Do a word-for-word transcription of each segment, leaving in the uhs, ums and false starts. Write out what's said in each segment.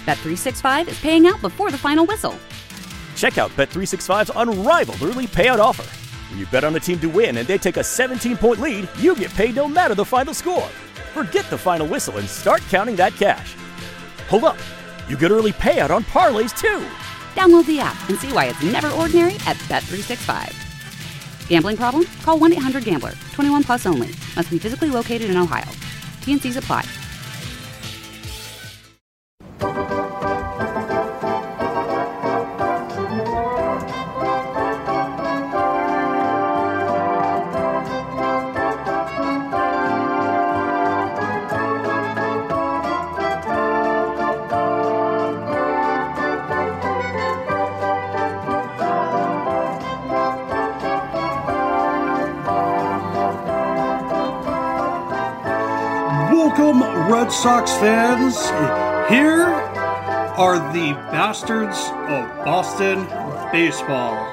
Bet three sixty-five is paying out before the final whistle. Check out Bet three sixty-five's unrivaled early payout offer. When you bet on a team to win and they take a seventeen-point lead, you get paid no matter the final score. Forget the final whistle and start counting that cash. Hold up. You get early payout on parlays, too. Download the app and see why it's never ordinary at Bet three sixty-five. Gambling problem? Call one eight hundred gambler. twenty-one plus only. Must be physically located in Ohio. T and Cs apply. Welcome, Red Sox fans. Here are the Bastards of Boston Baseball.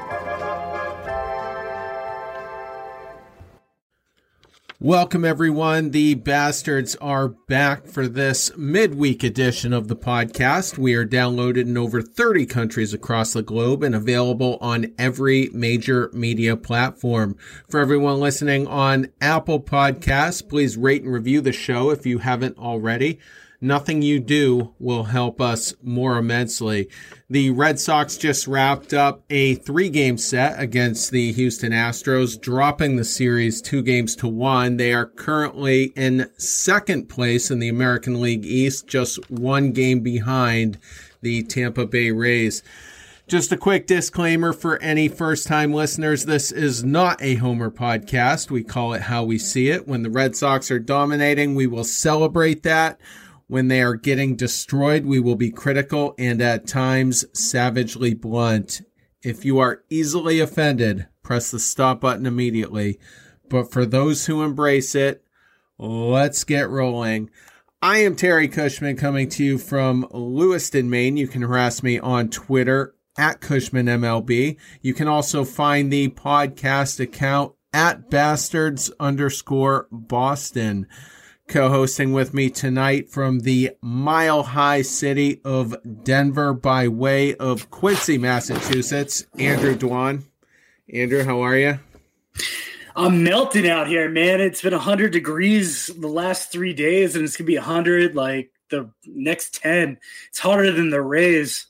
Welcome, everyone. The Bastards are back for this midweek edition of the podcast. We are downloaded in over thirty countries across the globe and available on every major media platform. For everyone listening on Apple Podcasts, please rate and review the show if you haven't already. Nothing you do will help us more immensely. The Red Sox just wrapped up a three-game set against the Houston Astros, dropping the series two games to one. They are currently in second place in the American League East, just one game behind the Tampa Bay Rays. Just a quick disclaimer for any first-time listeners, this is not a Homer podcast. We call it How We See It. When the Red Sox are dominating, we will celebrate that. When they are getting destroyed, we will be critical and at times savagely blunt. If you are easily offended, press the stop button immediately. But for those who embrace it, let's get rolling. I am Terry Cushman coming to you from Lewiston, Maine. You can harass me on Twitter at Cushman M L B. You can also find the podcast account at bastards underscore Boston. Co-hosting with me tonight from the mile-high city of Denver by way of Quincy, Massachusetts, Andrew Dwan. Andrew, how are you? I'm melting out here, man. It's been one hundred degrees the last three days, and it's going to be one hundred like the next ten. It's hotter than the Rays.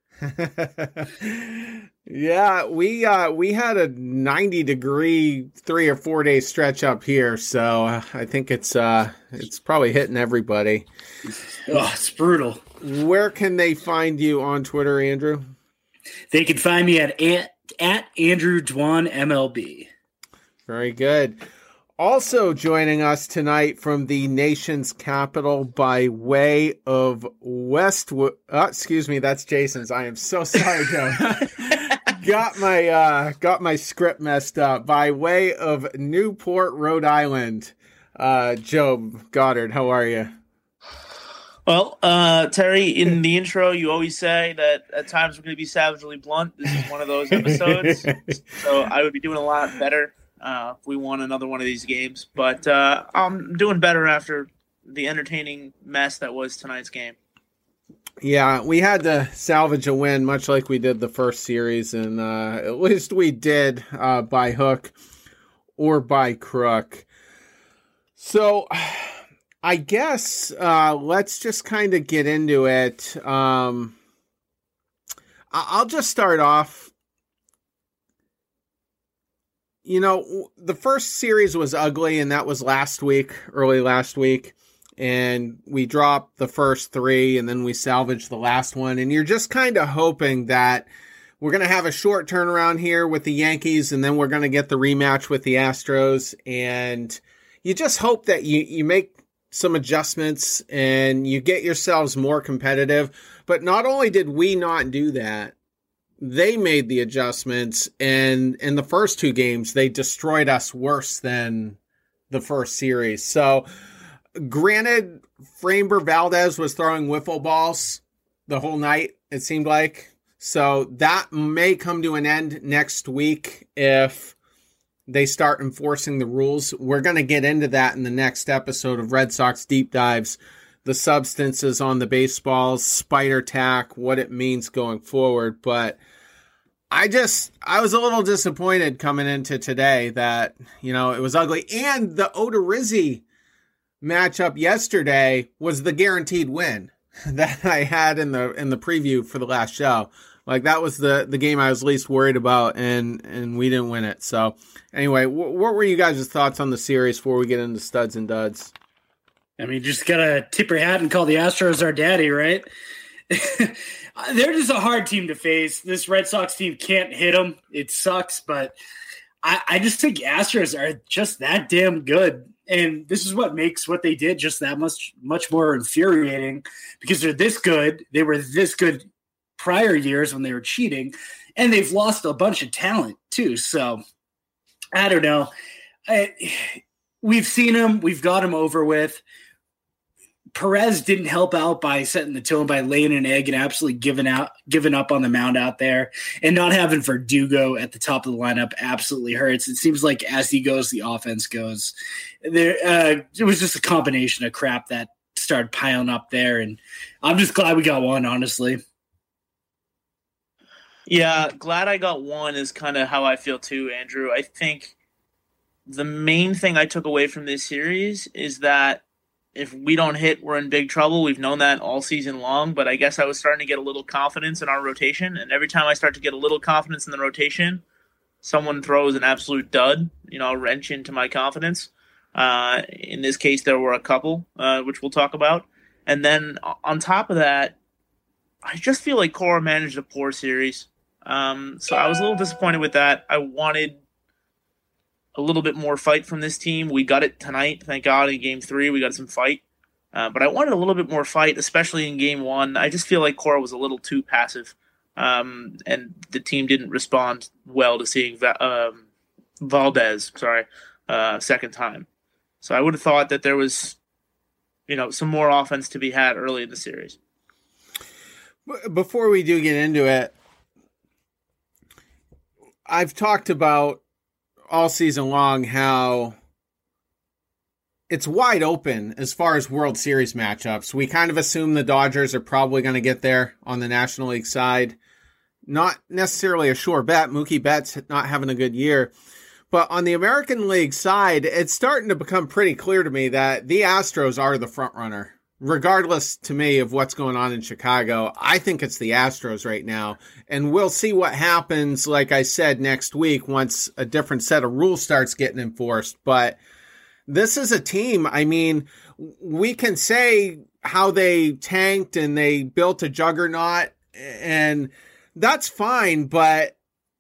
Yeah, we uh, we had a ninety degree three or four day stretch up here, so uh, I think it's uh, it's probably hitting everybody. Oh, it's brutal. Where can they find you on Twitter, Andrew? They can find me at at, at Andrew Dwan M L B. Very good. Also joining us tonight from the nation's capital by way of Westwood. Oh, excuse me, that's Jason's. I am so sorry, Joe. got my uh, got my script messed up. By way of Newport, Rhode Island, uh, Joe Goddard. How are you? Well, uh, Terry, in the intro, you always say that at times we're going to be savagely blunt. This is one of those episodes, so I would be doing a lot better Uh, if we won another one of these games. But uh, I'm doing better after the entertaining mess that was tonight's game. Yeah, we had to salvage a win, much like we did the first series, and uh, at least we did uh, by hook or by crook. So I guess uh, let's just kind of get into it. Um, I'll just start off. You know, the first series was ugly, and that was last week, early last week. And we dropped the first three, and then we salvaged the last one. And you're just kind of hoping that we're going to have a short turnaround here with the Yankees, and then we're going to get the rematch with the Astros. And you just hope that you, you make some adjustments and you get yourselves more competitive. But not only did we not do that, they made the adjustments, and in the first two games, they destroyed us worse than the first series. So, granted, Framber Valdez was throwing wiffle balls the whole night, it seemed like. So, that may come to an end next week if they start enforcing the rules. We're going to get into that in the next episode of Red Sox Deep Dives. the substances on the baseballs, spider tack, what it means going forward. But I just, I was a little disappointed coming into today that, you know, it was ugly. And the Odorizzi matchup yesterday was the guaranteed win that I had in the in the preview for the last show. Like, that was the, the game I was least worried about, and, and we didn't win it. So, anyway, wh- what were you guys' thoughts on the series before we get into studs and duds? I mean, just got to tip your hat and call the Astros our daddy, right? They're just a hard team to face. This Red Sox team can't hit them. It sucks, but I, I just think Astros are just that damn good. And this is what makes what they did just that much, much more infuriating, because they're this good. They were this good prior years when they were cheating, and they've lost a bunch of talent too. So I don't know. I, we've seen them. We've got them over with. Perez didn't help out by setting the tone, by laying an egg and absolutely giving out, giving up on the mound out there, and not having Verdugo at the top of the lineup absolutely hurts. It seems like as he goes, the offense goes. There, uh, it was just a combination of crap that started piling up there, and I'm just glad we got one, honestly. Yeah, glad I got one is kind of how I feel too, Andrew. I think the main thing I took away from this series is that if we don't hit, we're in big trouble. We've known that all season long, but I guess I was starting to get a little confidence in our rotation, and every time I start to get a little confidence in the rotation, someone throws an absolute dud, you know, a wrench into my confidence. Uh, in this case, there were a couple, uh, which we'll talk about. And then on top of that, I just feel like Cora managed a poor series. Um, so I was a little disappointed with that. I wanted a little bit more fight from this team. We got it tonight, thank God. In game three, we got some fight. Uh, but I wanted a little bit more fight, especially in game one. I just feel like Cora was a little too passive. Um, and the team didn't respond well to seeing Va- um, Valdez, sorry, uh, second time. So I would have thought that there was, you know, some more offense to be had early in the series. Before we do get into it, I've talked about all season long how it's wide open as far as World Series matchups. We kind of assume the Dodgers are probably going to get there on the National League side. Not necessarily a sure bet. Mookie Betts not having a good year. But on the American League side, it's starting to become pretty clear to me that the Astros are the front runner. Regardless to me of what's going on in Chicago, I think it's the Astros right now. And we'll see what happens, like I said, next week once a different set of rules starts getting enforced. But this is a team, I mean, we can say how they tanked and they built a juggernaut, and that's fine. But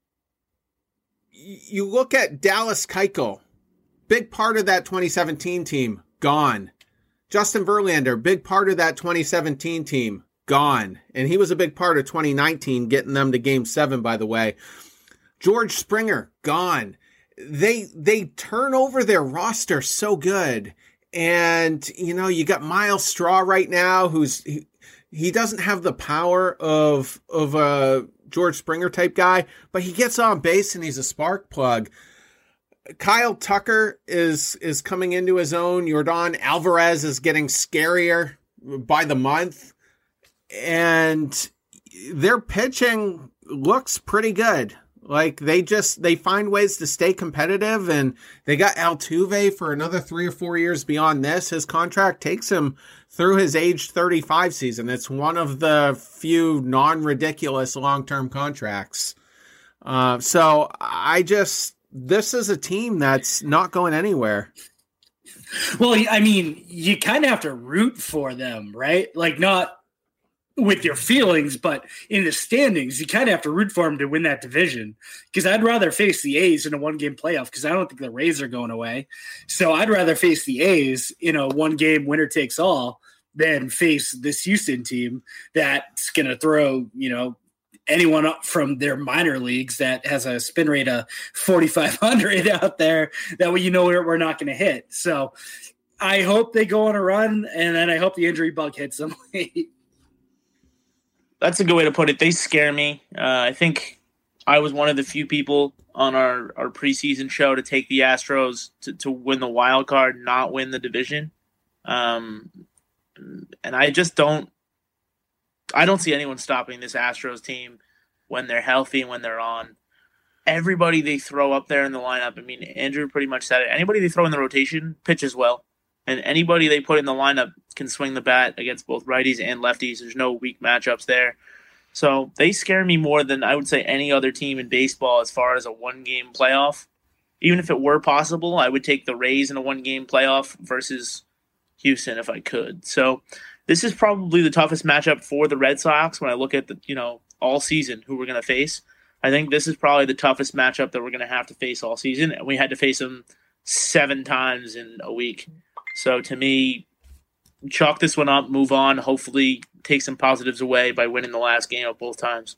you look at Dallas Keuchel, big part of that twenty seventeen team, gone. Justin Verlander, big part of that twenty seventeen team, gone. And he was a big part of twenty nineteen, getting them to game seven, by the way. George Springer, gone. They they turn over their roster so good. And, you know, you got Miles Straw right now, who's he, he doesn't have the power of, of a George Springer type guy, but he gets on base and he's a spark plug. Kyle Tucker is is coming into his own. Yordan Alvarez is getting scarier by the month. And their pitching looks pretty good. Like, they just, they find ways to stay competitive, and they got Altuve for another three or four years beyond this. His contract takes him through his age thirty-five season. It's one of the few non-ridiculous long-term contracts. Uh, so I just, this is a team that's not going anywhere. Well, I mean, you kind of have to root for them, right? Like, not with your feelings, but in the standings, you kind of have to root for them to win that division. Because I'd rather face the A's in a one-game playoff, because I don't think the Rays are going away. So I'd rather face the A's in a one-game winner-takes-all than face this Houston team that's going to throw, you know, anyone up from their minor leagues that has a spin rate of forty-five hundred out there that way, you know, we're, we're not going to hit. So I hope they go on a run, and then I hope the injury bug hits them late. That's a good way to put it. They scare me. Uh, I think I was one of the few people on our, our preseason show to take the Astros to, to win the wild card, not win the division. Um, And I just don't I don't see anyone stopping this Astros team when they're healthy and when they're on. Everybody they throw up there in the lineup, I mean, Andrew pretty much said it. Anybody they throw in the rotation pitches well. And anybody they put in the lineup can swing the bat against both righties and lefties. There's no weak matchups there. So they scare me more than I would say any other team in baseball as far as a one-game playoff. Even if it were possible, I would take the Rays in a one-game playoff versus Houston if I could. So this is probably the toughest matchup for the Red Sox when I look at the, you know, all season who we're going to face. I think this is probably the toughest matchup that we're going to have to face all season. And we had to face them seven times in a week. So to me, chalk this one up, move on, hopefully take some positives away by winning the last game of both times.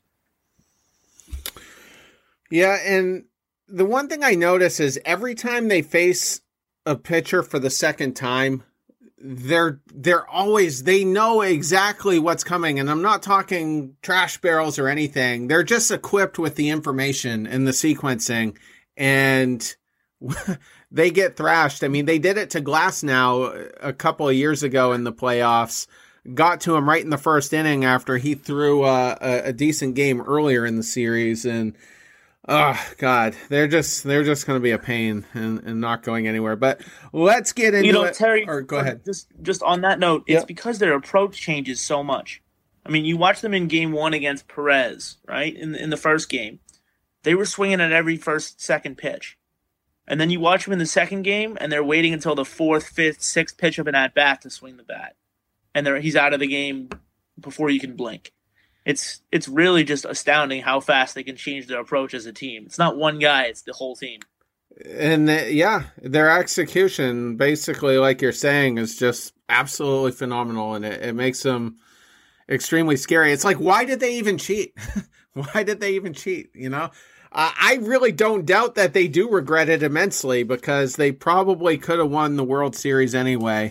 Yeah, and the one thing I notice is every time they face a pitcher for the second time, they're they're always, they know exactly what's coming. And I'm not talking trash barrels or anything. They're just equipped with the information and the sequencing, and they get thrashed. I mean, they did it to Glasnow a couple of years ago in the playoffs. Got to him right in the first inning after he threw a, a, a decent game earlier in the series. And oh God, they're just they're just going to be a pain and, and not going anywhere. But let's get into you know, it. Terry, or go ahead. Just just on that note, Yep. it's because their approach changes so much. I mean, you watch them in game one against Perez, right? In in the first game, they were swinging at every first, second pitch. And then you watch them in the second game, and they're waiting until the fourth, fifth, sixth pitch of an at-bat to swing the bat. And they're, he's out of the game before you can blink. It's it's really just astounding how fast they can change their approach as a team. It's not one guy, it's the whole team. And uh, yeah, their execution, basically, like you're saying, is just absolutely phenomenal. And it, it makes them extremely scary. It's like, why did they even cheat? Why did they even cheat, you know? Uh, I really don't doubt that they do regret it immensely, because they probably could have won the World Series anyway.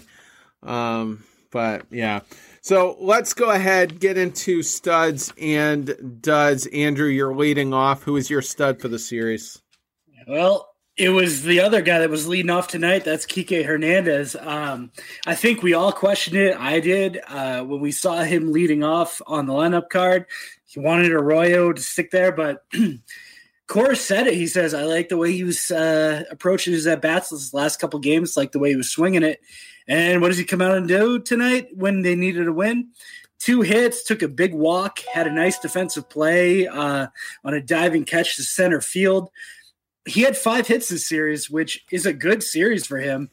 Um, but yeah, so let's go ahead, get into studs and duds. Andrew, you're leading off. Who is your stud for the series? Well, it was the other guy that was leading off tonight. That's Kike Hernandez. Um, I think we all questioned it. I did uh, when we saw him leading off on the lineup card. He wanted Arroyo to stick there, but Cora said it. He says, I like the way he was uh, approaching his at-bats this last couple games, like the way he was swinging it. And what does he come out and do tonight when they needed a win? Two hits, took a big walk, had a nice defensive play uh, on a diving catch to center field. He had five hits this series, which is a good series for him.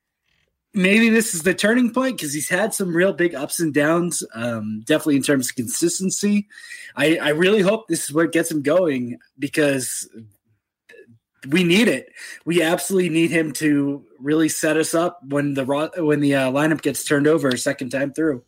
Maybe this is the turning point, because he's had some real big ups and downs, um, definitely in terms of consistency. I, I really hope this is what gets him going, because we need it. We absolutely need him to really set us up when the when the uh, lineup gets turned over a second time through.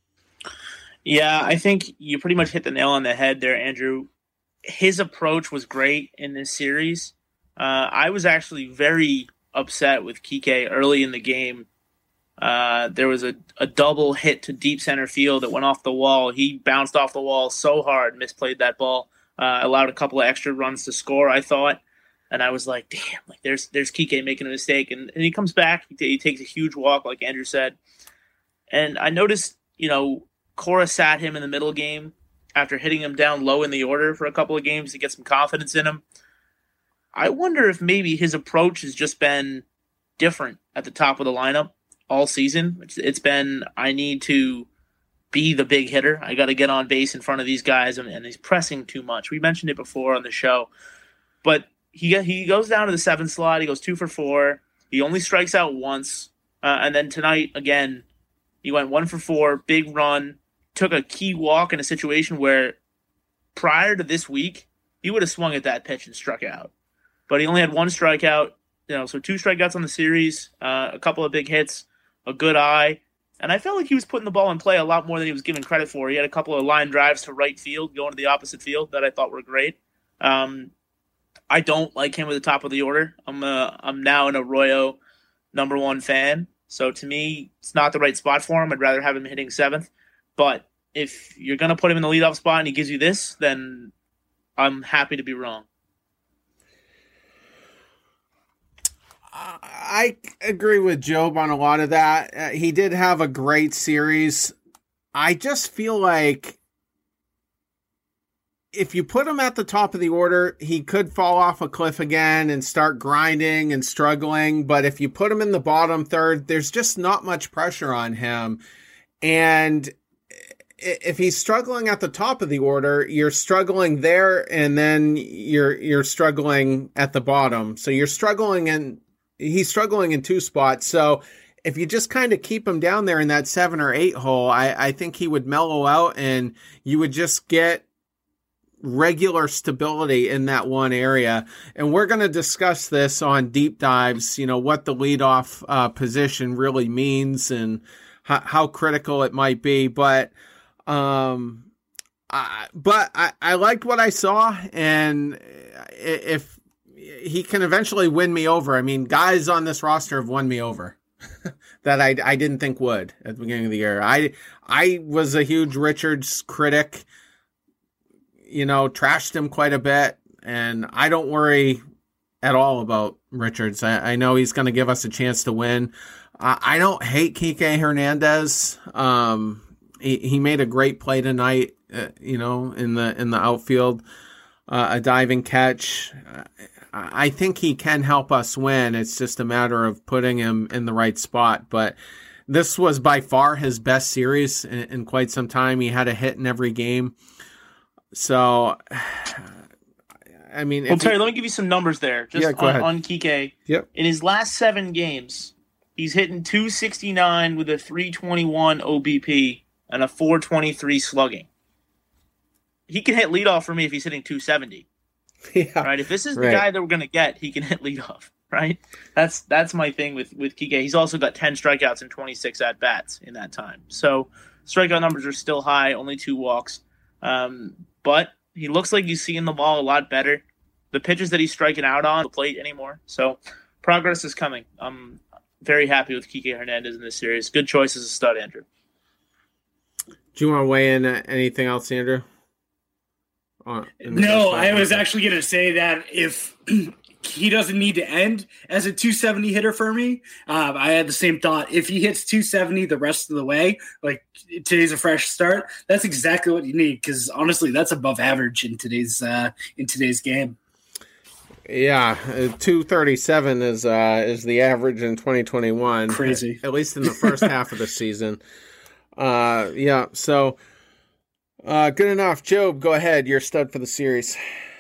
Yeah, I think you pretty much hit the nail on the head there, Andrew. His approach was great in this series. Uh, I was actually very upset with Kike early in the game. Uh, there was a, a double hit to deep center field that went off the wall. He bounced off the wall so hard, misplayed that ball, uh, allowed a couple of extra runs to score, I thought. And I was like, damn, like there's there's Kike making a mistake. And, and he comes back, he, he takes a huge walk, like Andrew said. And I noticed, you know, Cora sat him in the middle game after hitting him down low in the order for a couple of games to get some confidence in him. I wonder if maybe his approach has just been different at the top of the lineup all season. It's, it's been, I need to be the big hitter. I got to get on base in front of these guys, and, and he's pressing too much. We mentioned it before on the show. But he he goes down to the seventh slot. He goes two for four. He only strikes out once. Uh, and then tonight, again, he went one for four, big run, took a key walk in a situation where prior to this week, he would have swung at that pitch and struck out. But he only had one strikeout, you know, so two strikeouts on the series, uh, a couple of big hits, a good eye. And I felt like he was putting the ball in play a lot more than he was given credit for. He had a couple of line drives to right field, going to the opposite field that I thought were great. Um, I don't like him at the top of the order. I'm uh, I'm now an Arroyo number one fan. So to me, it's not the right spot for him. I'd rather have him hitting seventh. But if you're going to put him in the leadoff spot and he gives you this, then I'm happy to be wrong. I agree with Job on a lot of that. Uh, he did have a great series. I just feel like if you put him at the top of the order, he could fall off a cliff again and start grinding and struggling. But if you put him in the bottom third, there's just not much pressure on him. And if he's struggling at the top of the order, you're struggling there, and then you're you're struggling at the bottom. So you're struggling in he's struggling in two spots. So if you just kind of keep him down there in that seven or eight hole, I, I think he would mellow out, and you would just get regular stability in that one area. And we're going to discuss this on deep dives, you know, what the leadoff uh, position really means and how, how critical it might be. But, um, I, but I, I liked what I saw, and if he can eventually win me over, I mean, guys on this roster have won me over that I, I didn't think would at the beginning of the year. I, I was a huge Richards critic, you know, trashed him quite a bit, and I don't worry at all about Richards. I, I know he's going to give us a chance to win. Uh, I don't hate Kike Hernandez. Um, he, he made a great play tonight, uh, you know, in the in the outfield, uh, a diving catch. Uh, I think he can help us win. It's just a matter of putting him in the right spot. But this was by far his best series in, in quite some time. He had a hit in every game. So, I mean, well, Terry, you, let me give you some numbers there. Just yeah, go on, ahead. on Kike. Yep. In his last seven games, he's hitting two sixty-nine with a three twenty-one O B P and a four twenty-three slugging. He can hit leadoff for me if he's hitting two seventy. Yeah. Right. If this is the right. guy that we're going to get, he can hit leadoff. Right. That's that's my thing with with Kike. He's also got ten strikeouts and twenty-six at bats in that time. So strikeout numbers are still high. Only two walks. Um, But he looks like he's seeing the ball a lot better. The pitches that he's striking out on the plate anymore. So progress is coming. I'm very happy with Kike Hernandez in this series. Good choice as a stud, Andrew. Do you want to weigh in uh, anything else, Andrew? Uh, no, I was actually going to say that if he doesn't need to end as a two seventy hitter for me, um, I had the same thought. If he hits two seventy the rest of the way, like today's a fresh start, that's exactly what you need, because honestly, that's above average in today's uh, in today's game. Yeah, uh, two thirty-seven is uh, is the average in twenty twenty-one. Crazy, at, at least in the first half of the season. Uh, yeah, so uh, good enough. Job, go ahead. You're stud for the series.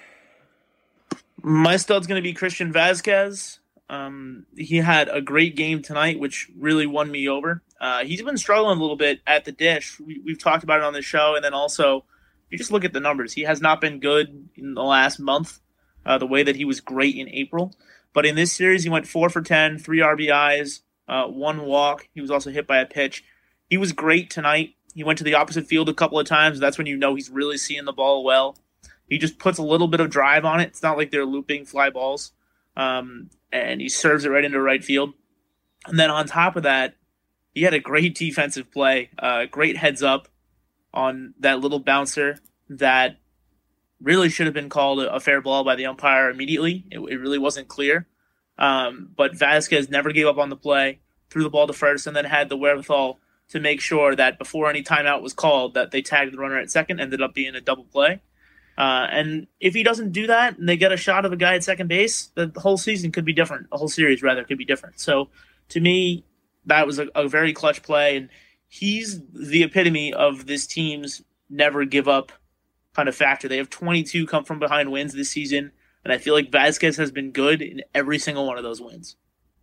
My stud's going to be Christian Vazquez. Um, he had a great game tonight, which really won me over. Uh, he's been struggling a little bit at the dish. We, we've talked about it on the show, and then also, if you just look at the numbers, he has not been good in the last month, uh, the way that he was great in April. But in this series, he went four for ten, three R B Is, uh, one walk. He was also hit by a pitch. He was great tonight. He went to the opposite field a couple of times. That's when you know he's really seeing the ball well. He just puts a little bit of drive on it. It's not like they're looping fly balls. Um, and he serves it right into right field. And then on top of that, he had a great defensive play, uh, great heads up on that little bouncer that really should have been called a, a fair ball by the umpire immediately. It, it really wasn't clear. Um, but Vazquez never gave up on the play, threw the ball to first, and then had the wherewithal to make sure that before any timeout was called, that they tagged the runner at second, ended up being a double play. Uh, and if he doesn't do that and they get a shot of a guy at second base, the whole season could be different. The whole series, rather, could be different. So, to me, that was a, a very clutch play. And he's the epitome of this team's never give up kind of factor. They have twenty-two come from behind wins this season. And I feel like Vazquez has been good in every single one of those wins.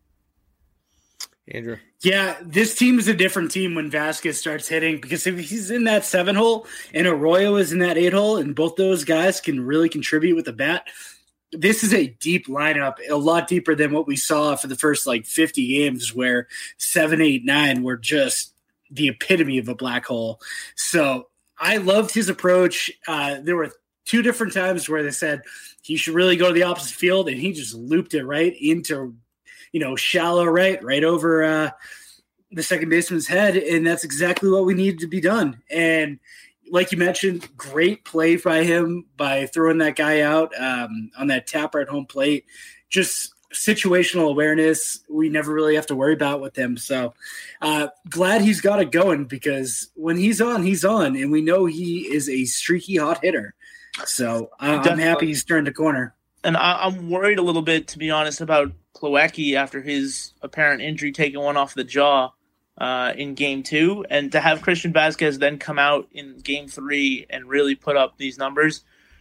Andrew? Yeah, this team is a different team when Vazquez starts hitting, because if he's in that seven hole and Arroyo is in that eight hole and both those guys can really contribute with the bat, this is a deep lineup, a lot deeper than what we saw for the first like fifty games where seven, eight, nine were just the epitome of a black hole. So I loved his approach. Uh, there were two different times where they said he should really go to the opposite field, and he just looped it right into – you know, shallow right, right over uh, the second baseman's head. And that's exactly what we needed to be done. And like you mentioned, great play by him by throwing that guy out um, on that tapper at home plate. Just situational awareness we never really have to worry about with him. So uh, glad he's got it going, because when he's on, he's on, and we know he is a streaky hot hitter. So uh, I'm happy he's turned the corner. And I, I'm worried a little bit, to be honest, about Plawecki after his apparent injury, taking one off the jaw uh, in game two, and to have Christian Vázquez then come out in game three and really put up these numbers.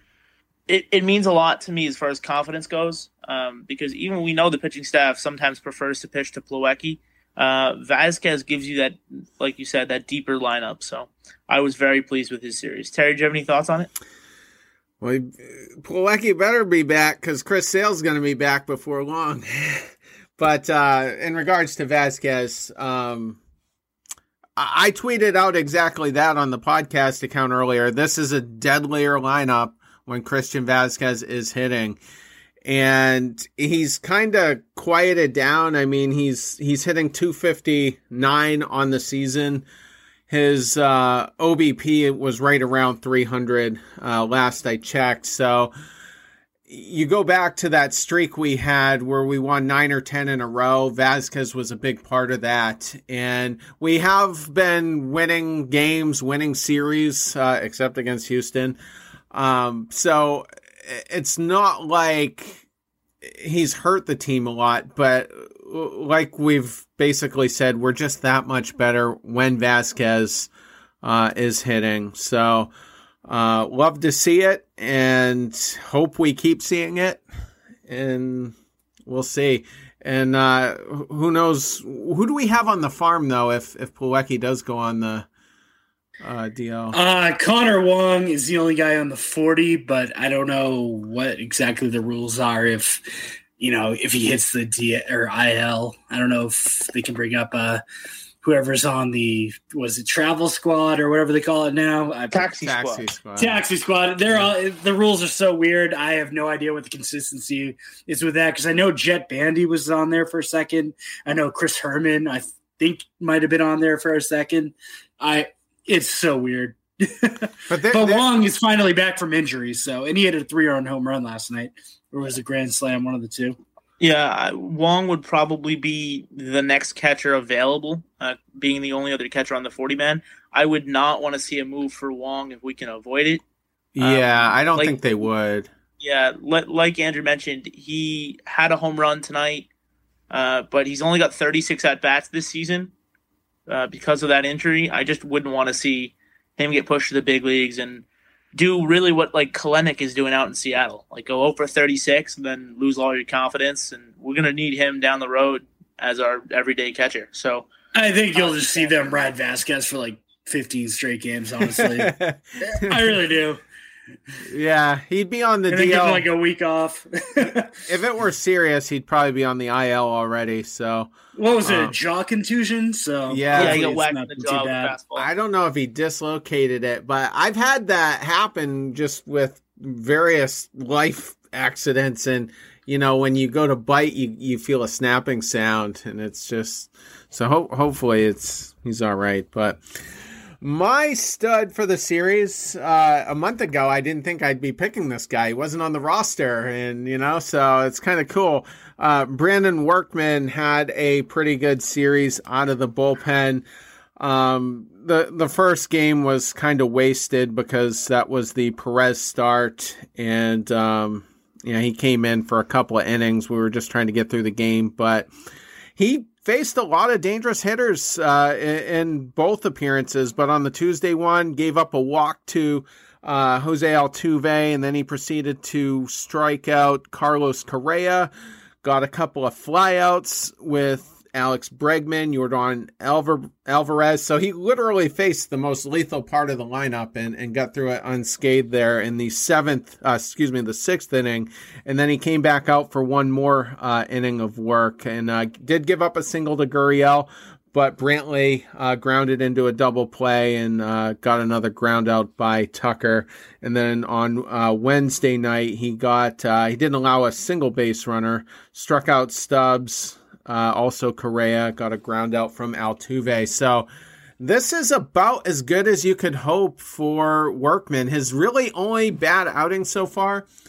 It, it means a lot to me as far as confidence goes, um, because even we know the pitching staff sometimes prefers to pitch to Plawecki. Uh, Vázquez gives you that, like you said, that deeper lineup. So I was very pleased with his series. Terry, do you have any thoughts on it? Well, Plawecki better be back, because Chris Sale's going to be back before long. But uh, in regards to Vázquez, um, I-, I tweeted out exactly that on the podcast account earlier. This is a deadlier lineup when Christian Vázquez is hitting. And he's kind of quieted down. I mean, he's he's hitting two fifty-nine on the season. His uh, O B P was right around three hundred uh, last I checked. So you go back to that streak we had where we won nine or ten in a row. Vázquez was a big part of that. And we have been winning games, winning series, uh, except against Houston. Um, so it's not like he's hurt the team a lot, but like we've basically said, we're just that much better when Vázquez uh, is hitting. So uh, love to see it and hope we keep seeing it, and we'll see. And uh, who knows? Who do we have on the farm, though, if, if Plawecki does go on the Uh, D L. Uh, Connor Wong is the only guy on the forty, but I don't know what exactly the rules are. If you know, if he hits the D or I L, I don't know if they can bring up uh, whoever's on the was it travel squad or whatever they call it now. Taxi, Taxi squad. squad. Taxi squad. They're all the rules are so weird. I have no idea what the consistency is with that, because I know Jet Bandy was on there for a second. I know Chris Herman, I think, might have been on there for a second. I. It's so weird. But, they're, but they're, Wong is finally back from injury, so and he had a three-run home run last night, or was a grand slam, one of the two. Yeah, Wong would probably be the next catcher available, uh, being the only other catcher on the forty-man. I would not want to see a move for Wong if we can avoid it. Yeah, um, I don't like, think they would. Yeah, like Andrew mentioned, he had a home run tonight, uh, but he's only got thirty-six at-bats this season. Uh, because of that injury, I just wouldn't want to see him get pushed to the big leagues and do really what like Kalenic is doing out in Seattle, like go oh for thirty-six and then lose all your confidence. And we're gonna need him down the road as our everyday catcher. So I think you'll just see them ride Vázquez for like fifteen straight games. Honestly, I really do. Yeah, he'd be on the and D L. Give him like a week off. If it were serious, he'd probably be on the I L already. So what was it, um, a jaw contusion? So yeah, yeah, he got whacked in the jaw with fastball. I don't know if he dislocated it, but I've had that happen just with various life accidents, and you know, when you go to bite, you you feel a snapping sound, and it's just so. Ho- hopefully, it's he's all right, but. My stud for the series, uh, a month ago, I didn't think I'd be picking this guy. He wasn't on the roster, and, you know, so it's kind of cool. Uh, Brandon Workman had a pretty good series out of the bullpen. Um, the, the first game was kind of wasted because that was the Perez start, and, um, you know, he came in for a couple of innings. We were just trying to get through the game, but he faced a lot of dangerous hitters uh, in, in both appearances, but on the Tuesday one, gave up a walk to uh, Jose Altuve, and then he proceeded to strike out Carlos Correa, got a couple of flyouts with Alex Bregman, Yordan Alvar- Alvarez. So he literally faced the most lethal part of the lineup and, and got through it unscathed there in the seventh, uh, excuse me, the sixth inning. And then he came back out for one more uh, inning of work and uh, did give up a single to Gurriel, but Brantley uh, grounded into a double play and uh, got another ground out by Tucker. And then on uh, Wednesday night, he got, uh, he didn't allow a single base runner, struck out Stubbs. Uh, also, Correa got a ground out from Altuve. So this is about as good as you could hope for Workman. His really only bad outing so far,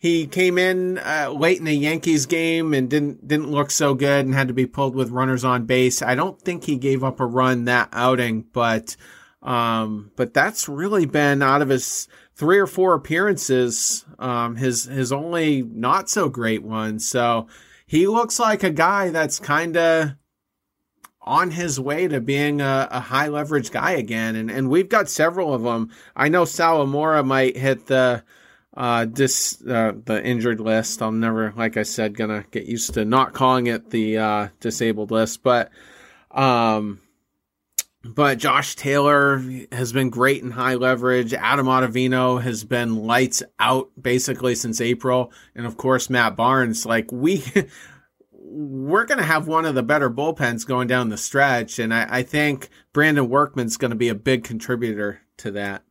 he came in uh, late in the Yankees game and didn't didn't look so good and had to be pulled with runners on base. I don't think he gave up a run that outing, but um, but that's really been out of his three or four appearances, um, his his only not so great one. So he looks like a guy that's kind of on his way to being a, a high leverage guy again. And, and we've got several of them. I know Sawamura might hit the, uh, dis, uh, the injured list. I'm never, like I said, going to get used to not calling it the, uh, disabled list, but, um, but Josh Taylor has been great in high leverage. Adam Ottavino has been lights out basically since April. And of course, Matt Barnes, like we, we're going to have one of the better bullpens going down the stretch. And I, I think Brandon Workman's going to be a big contributor to that.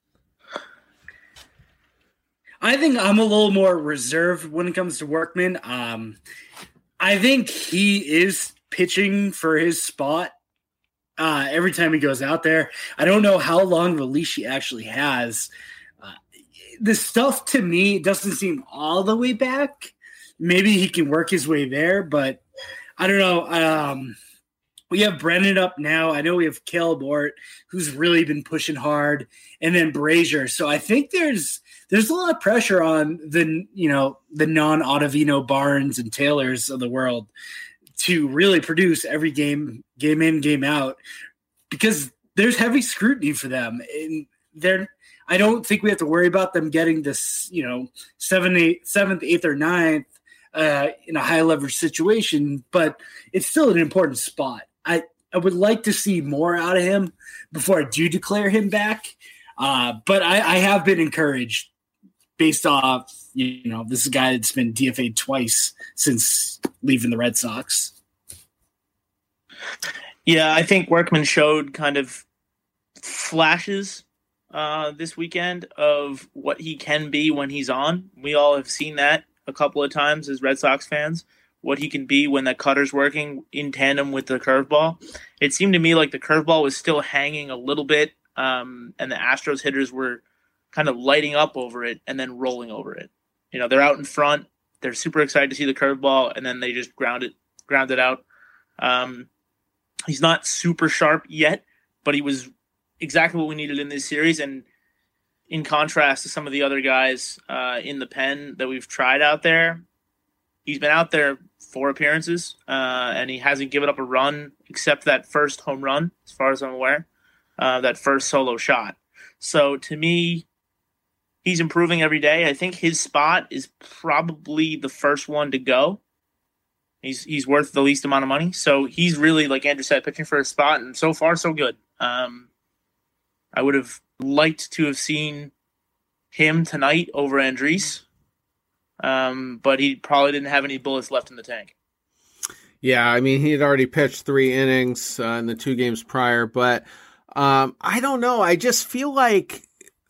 I think I'm a little more reserved when it comes to Workman. Um, I think he is pitching for his spot uh, every time he goes out there. I don't know how long of a leash he actually has. Uh, the stuff to me doesn't seem all the way back. Maybe he can work his way there, but I don't know. Um, we have Brennan up now. I know we have Caleb Ort, who's really been pushing hard, and then Brazier. So I think there's there's a lot of pressure on the you know the non-Ottavino Barnes and Taylors of the world to really produce every game, game in, game out, because there's heavy scrutiny for them, and they're. I don't think we have to worry about them getting this, you know, seventh, eighth, seventh, eighth, or ninth. Uh, in a high leverage situation, but it's still an important spot. I, I would like to see more out of him before I do declare him back. Uh, but I, I have been encouraged based off, you know, this is a guy that's been D F A'd twice since leaving the Red Sox. Yeah, I think Workman showed kind of flashes uh, this weekend of what he can be when he's on. We all have seen that a couple of times as Red Sox fans, what he can be when that cutter's working in tandem with the curveball. It seemed to me like the curveball was still hanging a little bit, um, and the Astros hitters were kind of lighting up over it and then rolling over it. You know, they're out in front, they're super excited to see the curveball, and then they just ground it, ground it out. Um, he's not super sharp yet, but he was exactly what we needed in this series, and in contrast to some of the other guys uh, in the pen that we've tried out there, he's been out there four appearances, uh, and he hasn't given up a run except that first home run, as far as I'm aware, uh, that first solo shot. So to me, he's improving every day. I think his spot is probably the first one to go. He's he's worth the least amount of money. So he's really, like Andrew said, pitching for a spot, and so far so good. Um, I would have liked to have seen him tonight over Andriese, um, but he probably didn't have any bullets left in the tank. Yeah, I mean, he had already pitched three innings uh, in the two games prior, but um, I don't know. I just feel like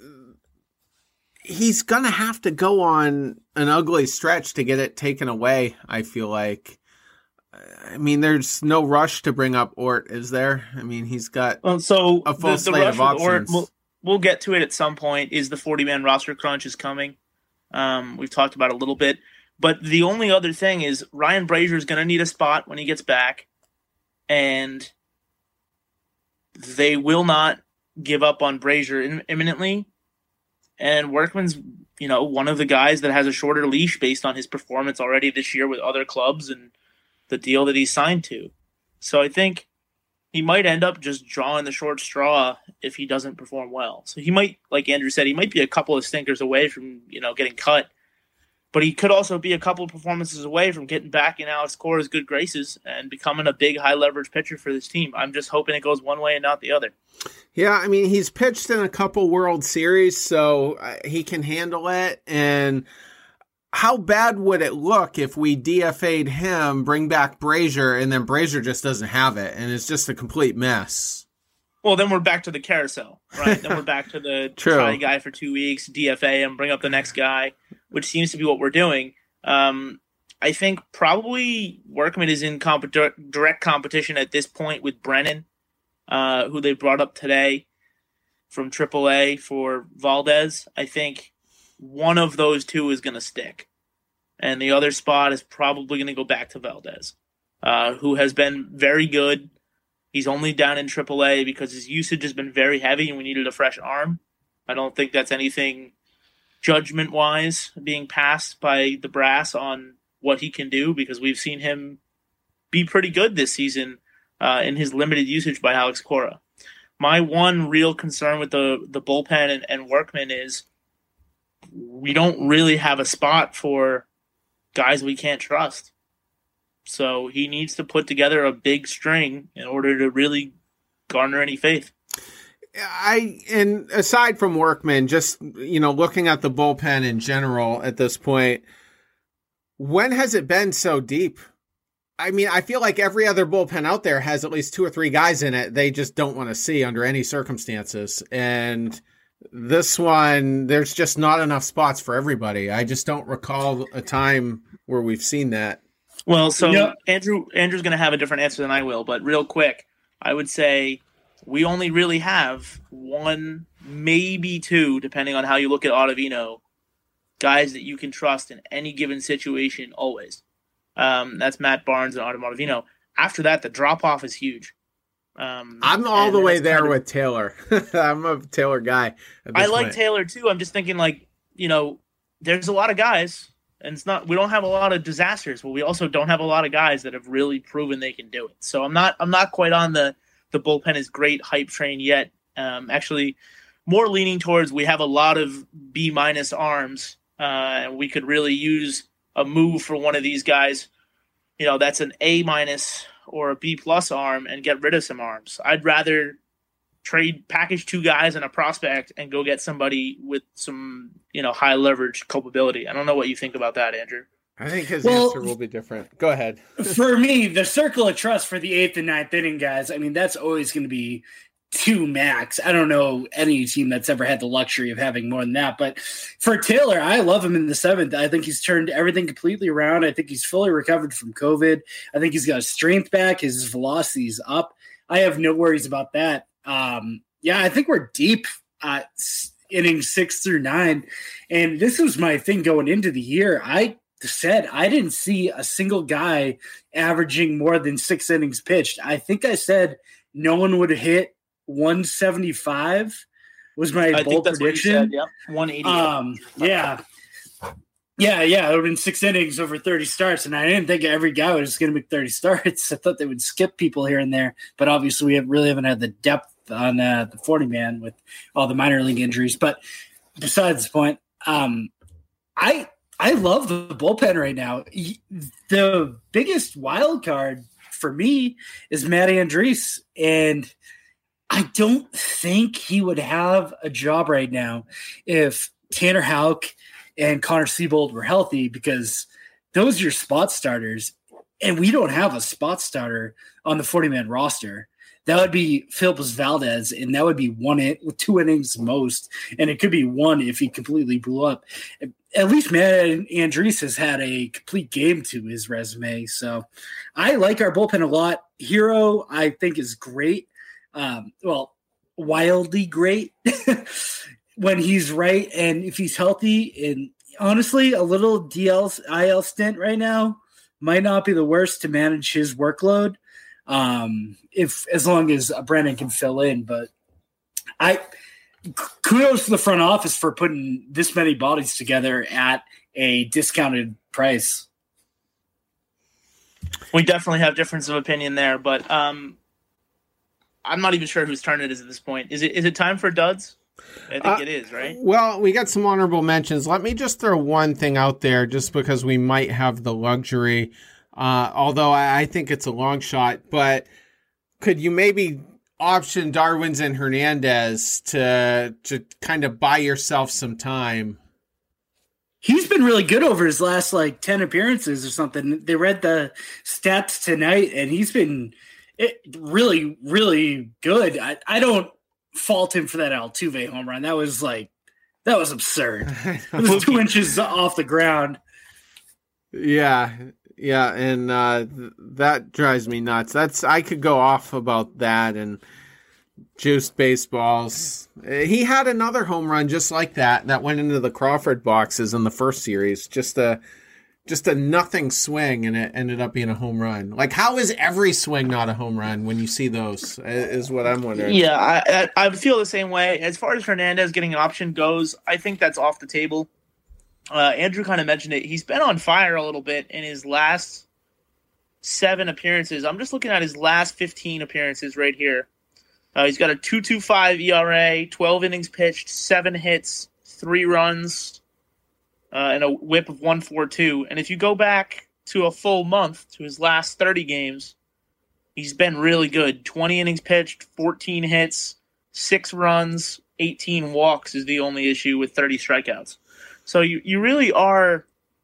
he's going to have to go on an ugly stretch to get it taken away, I feel like. I mean, there's no rush to bring up Ort, is there? I mean, he's got well, so a full the, the slate rush of options. Ort, we'll, we'll get to it at some point. Is the forty-man roster crunch is coming? Um, we've talked about it a little bit. But the only other thing is Ryan Brazier is going to need a spot when he gets back, and they will not give up on Brazier in, imminently. And Workman's, you know, one of the guys that has a shorter leash based on his performance already this year with other clubs and the deal that he's signed to. So I think he might end up just drawing the short straw if he doesn't perform well. So he might, like Andrew said, he might be a couple of stinkers away from, you know, getting cut. But he could also be a couple of performances away from getting back in Alex Cora's good graces and becoming a big high-leverage pitcher for this team. I'm just hoping it goes one way and not the other. Yeah, I mean, he's pitched in a couple World Series, so he can handle it. And how bad would it look if we D F A'd him, bring back Brazier, and then Brazier just doesn't have it, and it's just a complete mess? Well, then we're back to the carousel, right? Then we're back to the try a guy for two weeks, D F A him, bring up the next guy, which seems to be what we're doing. Um, I think probably Workman is in comp- direct competition at this point with Brennan, uh, who they brought up today from triple A for Valdez. I think one of those two is going to stick. And the other spot is probably going to go back to Valdez, uh, who has been very good. He's only down in triple A because his usage has been very heavy and we needed a fresh arm. I don't think that's anything judgment-wise being passed by the brass on what he can do, because we've seen him be pretty good this season uh, in his limited usage by Alex Cora. My one real concern with the, the bullpen and, and Workman is we don't really have a spot for guys we can't trust. So he needs to put together a big string in order to really garner any faith. I and aside from Workman, just, you know, looking at the bullpen in general at this point, when has it been so deep? I mean, I feel like every other bullpen out there has at least two or three guys in it they just don't want to see under any circumstances. And this one, there's just not enough spots for everybody. I just don't recall a time where we've seen that. Well, so Yeah. Andrew Andrew's going to have a different answer than I will, but real quick, I would say we only really have one, maybe two, depending on how you look at Ottavino, guys that you can trust in any given situation always. Um, that's Matt Barnes and Adam Ottavino. After that, the drop-off is huge. Um, I'm all the way that's there kind of- with Taylor. I'm a Taylor guy. at I this like point. Taylor too. I'm just thinking, like, you know, there's a lot of guys, and it's not. We don't have a lot of disasters, but we also don't have a lot of guys that have really proven they can do it. So I'm not. I'm not quite on the the bullpen is great hype train yet. Um, actually, more leaning towards we have a lot of B minus arms, uh, and we could really use a move for one of these guys. You know, that's an A minus or a B plus arm, and get rid of some arms. I'd rather trade package two guys and a prospect and go get somebody with some, you know, high leverage culpability. I don't know what you think about that, Andrew. I think his Well- answer will be different. Go ahead. For me, the circle of trust for the eighth and ninth inning guys, I mean, that's always going to be two max. I don't know any team that's ever had the luxury of having more than that. But for Taylor, I love him in the seventh. I think he's turned everything completely around. I think he's fully recovered from COVID. I think he's got his strength back. His velocity's up. I have no worries about that. Um, yeah, I think we're deep uh, innings six through nine. And this was my thing going into the year. I said I didn't see a single guy averaging more than six innings pitched. I think I said no one would hit one seventy-five was my I bold think that's prediction. what you said. Yep, one eighty. Um, yeah. Yeah, yeah, it would have been six innings over thirty starts, and I didn't think every guy was going to make thirty starts. I thought they would skip people here and there, but obviously we have, really haven't had the depth on uh, the forty-man with all the minor league injuries. But besides the point, um, I I love the bullpen right now. The biggest wild card for me is Matt Andriese, and I don't think he would have a job right now if Tanner Houck and Connor Siebold were healthy, because those are your spot starters, and we don't have a spot starter on the forty-man roster. That would be Phillips Valdez, and that would be one in, with two innings most, and it could be one if he completely blew up. At least Matt Andriese has had a complete game to his resume, so I like our bullpen a lot. Hero, I think, is great. Um, well, wildly great when he's right and if he's healthy. And honestly, a little D L I L stint right now might not be the worst to manage his workload, um, if as long as Brennan can fill in. But I kudos to the front office for putting this many bodies together at a discounted price. We definitely have difference of opinion there, but um, I'm not even sure whose turn it is at this point. Is it is it time for duds? I think Uh, it is, right? Well, we got some honorable mentions. Let me just throw one thing out there just because we might have the luxury, uh, although I, I think it's a long shot. But could you maybe option Darwin's and Hernandez to to kind of buy yourself some time? He's been really good over his last like ten appearances or something. They read the stats tonight, and he's been it, really, really good. I, I don't fault him for that Altuve home run. That was like that was absurd. It was two inches off the ground. Yeah, yeah, and uh, th- that drives me nuts. That's I could go off about that, and Juiced baseballs. He had another home run just like that that went into the Crawford boxes in the first series. Just a just a nothing swing, and it ended up being a home run. Like, how is every swing not a home run when you see those, is what I'm wondering. Yeah, I, I, I feel the same way. As far as Hernandez getting an option goes, I think that's off the table. Uh, Andrew kind of mentioned it. He's been on fire a little bit in his last seven appearances. I'm just looking at his last fifteen appearances right here. Uh, he's got a two point two five E R A, twelve innings pitched, seven hits, three runs, uh, and a whip of one point four two. And if you go back to a full month, to his last thirty games, he's been really good. twenty innings pitched, fourteen hits, six runs, eighteen walks is the only issue with thirty strikeouts. So you, you really are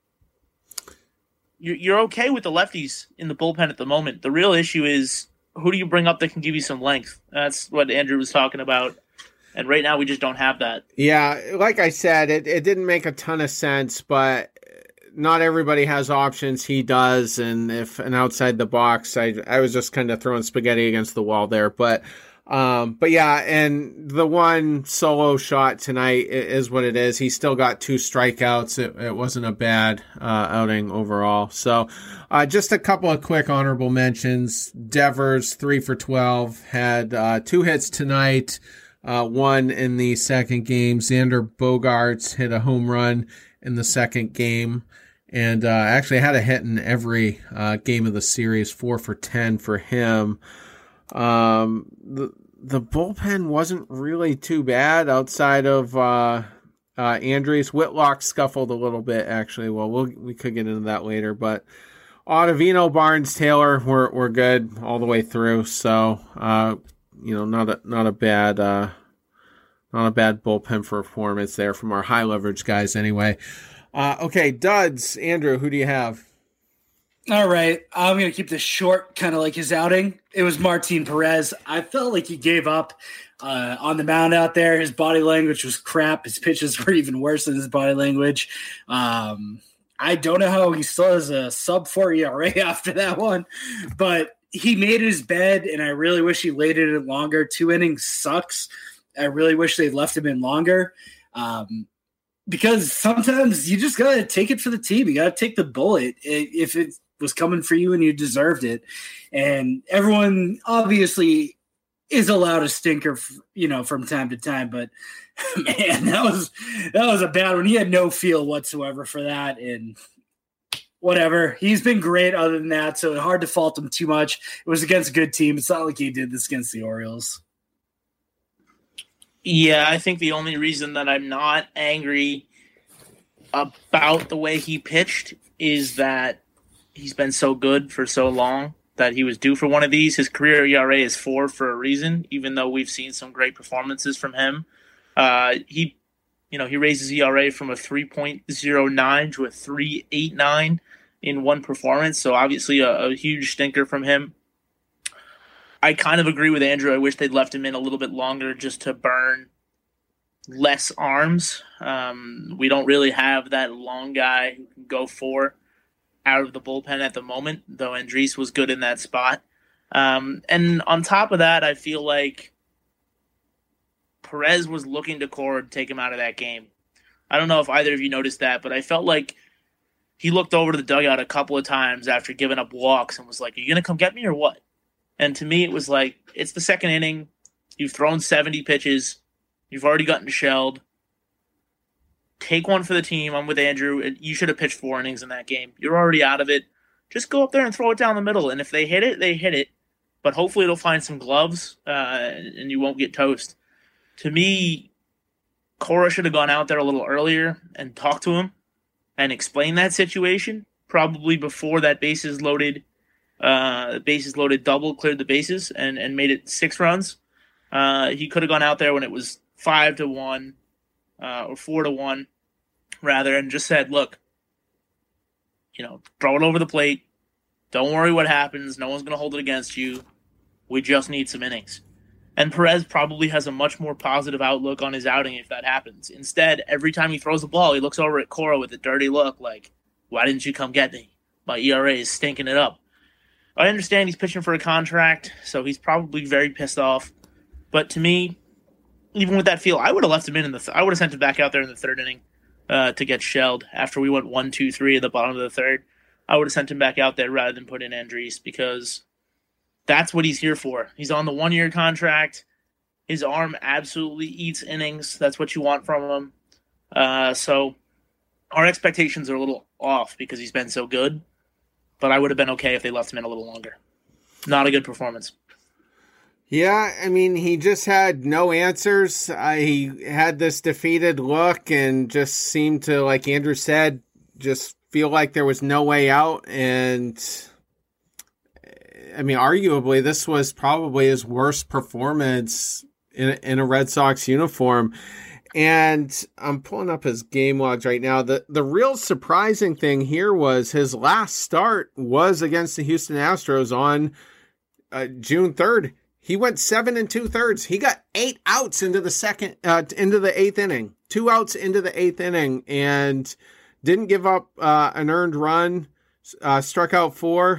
you're, you're okay with the lefties in the bullpen at the moment. The real issue is, who do you bring up that can give you some length? That's what Andrew was talking about. And right now we just don't have that. Yeah, like I said, it, it didn't make a ton of sense, but not everybody has options. He does. And if an outside the box, I, I was just kind of throwing spaghetti against the wall there. But Um, but yeah, and the one solo shot tonight is what it is. He still got two strikeouts. It, it wasn't a bad uh, outing overall. So uh, just a couple of quick honorable mentions. Devers, three for twelve, had uh, two hits tonight, uh, one in the second game. Xander Bogaerts hit a home run in the second game. And uh, actually had a hit in every uh, game of the series, four for ten for him. Um, the, the bullpen wasn't really too bad outside of, uh, uh, Andres. Whitlock scuffled a little bit, actually. Well, we'll, we could get into that later, but Ottavino, Barnes, Taylor were, were good all the way through. So, uh, you know, not a, not a bad, uh, not a bad bullpen performance there from our high leverage guys anyway. Uh, okay. Duds, Andrew, who do you have? All right, I'm going to keep this short, kind of like his outing. It was Martin Perez. I felt like he gave up uh, on the mound out there. His body language was crap. His pitches were even worse than his body language. Um, I don't know how he still has a sub four E R A after that one, but he made his bed, and I really wish he laid it in longer. Two innings sucks. I really wish they'd left him in longer. Um, because sometimes you just got to take it for the team. You got to take the bullet. If it was coming for you and you deserved it. And everyone obviously is allowed a stinker, you know, from time to time, but man, that was, that was a bad one. He had no feel whatsoever for that. And whatever, he's been great other than that. So hard to fault him too much. It was against a good team. It's not like he did this against the Orioles. Yeah, I think the only reason that I'm not angry about the way he pitched is that he's been so good for so long that he was due for one of these. His career E R A is four for a reason, even though we've seen some great performances from him. Uh, he, you know, he raised his E R A from a three point oh nine to a three point eight nine in one performance. So obviously a, a huge stinker from him. I kind of agree with Andrew. I wish they'd left him in a little bit longer just to burn less arms. Um, we don't really have that long guy who can go four out of the bullpen at the moment, though Andres was good in that spot. Um, and on top of that, I feel like Perez was looking to Cora to take him out of that game. I don't know if either of you noticed that, but I felt like he looked over to the dugout a couple of times after giving up walks and was like, are you going to come get me or what? And to me, it was like, it's the second inning. You've thrown seventy pitches. You've already gotten shelled. Take one for the team. I'm with Andrew. You should have pitched four innings in that game. You're already out of it. Just go up there and throw it down the middle. And if they hit it, they hit it. But hopefully it'll find some gloves uh, and you won't get toast. To me, Cora should have gone out there a little earlier and talked to him and explained that situation, probably before that bases loaded, uh, bases loaded double cleared the bases and, and made it six runs. Uh, he could have gone out there when it was five to one. Uh, or four to one, rather, and just said, look, you know, throw it over the plate. Don't worry what happens. No one's going to hold it against you. We just need some innings. And Perez probably has a much more positive outlook on his outing if that happens. Instead, every time he throws the ball, he looks over at Cora with a dirty look like, why didn't you come get me? My E R A is stinking it up. I understand he's pitching for a contract, so he's probably very pissed off. But to me, even with that feel, I would have left him in. in the th- I would have sent him back out there in the third inning uh, to get shelled after we went one, two, three at the bottom of the third. I would have sent him back out there rather than put in Andriese because that's what he's here for. He's on the one-year contract. His arm absolutely eats innings. That's what you want from him. Uh, so our expectations are a little off because he's been so good. But I would have been okay if they left him in a little longer. Not a good performance. Yeah, I mean, he just had no answers. Uh, he had this defeated look and just seemed to, like Andrew said, just feel like there was no way out. And, I mean, arguably, this was probably his worst performance in, in a Red Sox uniform. And I'm pulling up his game logs right now. The the real surprising thing here was his last start was against the Houston Astros on uh, June third. He went seven and two thirds. He got eight outs into the second, uh, into the eighth inning, two outs into the eighth inning, and didn't give up uh, an earned run. Uh, struck out four.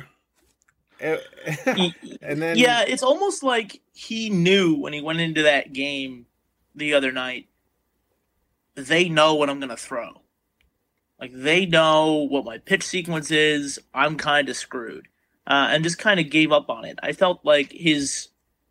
and then yeah, it's almost like he knew when he went into that game the other night. They know what I'm going to throw. Like, they know what my pitch sequence is. I'm kind of screwed. Uh, and just kind of gave up on it. I felt like his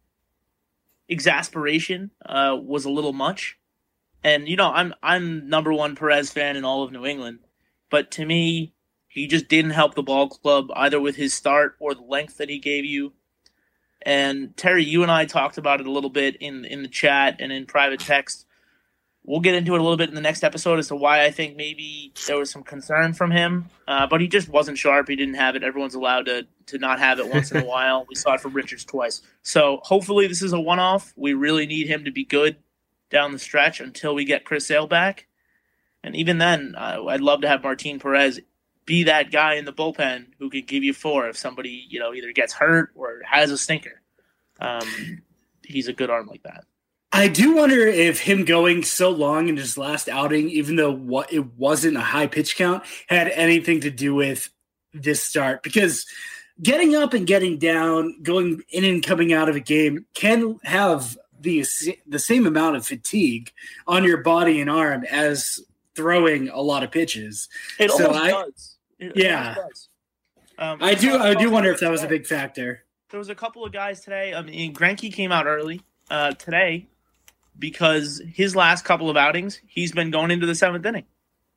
exasperation uh, was a little much. And, you know, I'm I'm number one Perez fan in all of New England. But to me, he just didn't help the ball club either with his start or the length that he gave you. And, Terry, you and I talked about it a little bit in, in the chat and in private text. We'll get into it a little bit in the next episode as to why I think maybe there was some concern from him. Uh, but he just wasn't sharp. He didn't have it. Everyone's allowed to, to not have it once in a while. We saw it from Richards twice. So hopefully this is a one-off. We really need him to be good down the stretch until we get Chris Sale back. And even then, uh, I'd love to have Martin Perez be that guy in the bullpen who could give you four if somebody, you know, either gets hurt or has a stinker. Um, he's a good arm like that. I do wonder if him going so long in his last outing, even though what it wasn't a high pitch count, had anything to do with this start. Because getting up and getting down, going in and coming out of a game can have the, the same amount of fatigue on your body and arm as throwing a lot of pitches. It so almost I, does. It yeah. almost does. Um, I do I do wonder if that was a big factor. There was a couple of guys today. I mean, Greinke came out early uh, today. Because his last couple of outings, he's been going into the seventh inning.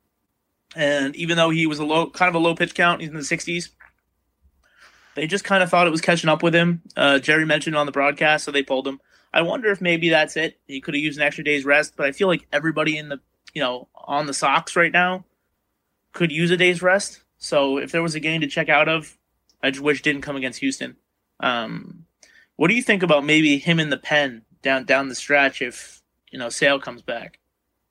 And even though he was a low, kind of a low pitch count, he's in the sixties, they just kind of thought it was catching up with him. Uh, Jerry mentioned it on the broadcast, so they pulled him. I wonder if maybe that's it. He could have used an extra day's rest, but I feel like everybody in the, you know, on the Sox right now could use a day's rest. So if there was a game to check out of, I just wish it didn't come against Houston. Um, what do you think about maybe him in the pen down down the stretch if, you know, Sale comes back?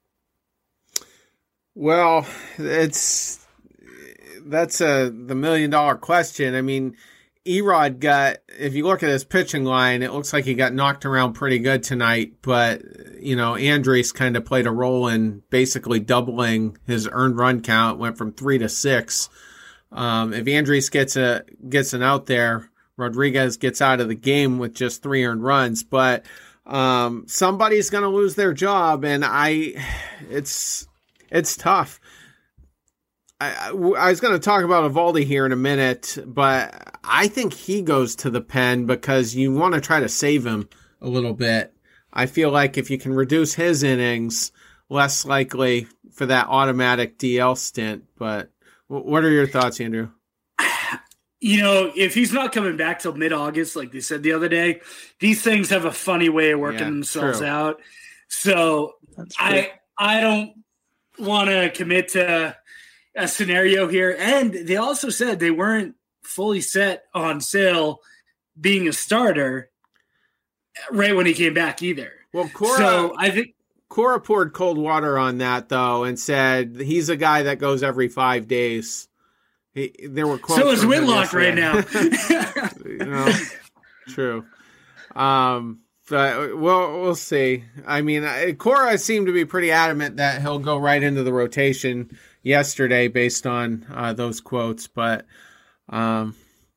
Well, it's that's a the million dollar question. I mean, Erod got, if you look at his pitching line, it looks like he got knocked around pretty good tonight, but, you know, Andriese kind of played a role in basically doubling his earned run count, went from three to six. Um, if Andriese gets a gets an out there, Rodriguez gets out of the game with just three earned runs, but Um, somebody's going to lose their job, and I, it's, it's tough. I, I, I was going to talk about Eovaldi here in a minute, but I think he goes to the pen because you want to try to save him a little bit. I feel like if you can reduce his innings, less likely for that automatic D L stint. But what are your thoughts, Andrew? You know, if he's not coming back till mid-August, like they said the other day, these things have a funny way of working yeah, themselves true. out. So I I don't want to commit to a scenario here. And they also said they weren't fully set on Sale being a starter right when he came back either. Well, Cora, so I think Cora poured cold water on that, though, and said he's a guy that goes every five days. He, there were quotes so is Whitlock right now. You know, true. Um, but we'll we'll see. I mean, Cora seemed to be pretty adamant that he'll go right into the rotation yesterday, based on uh, those quotes. But um,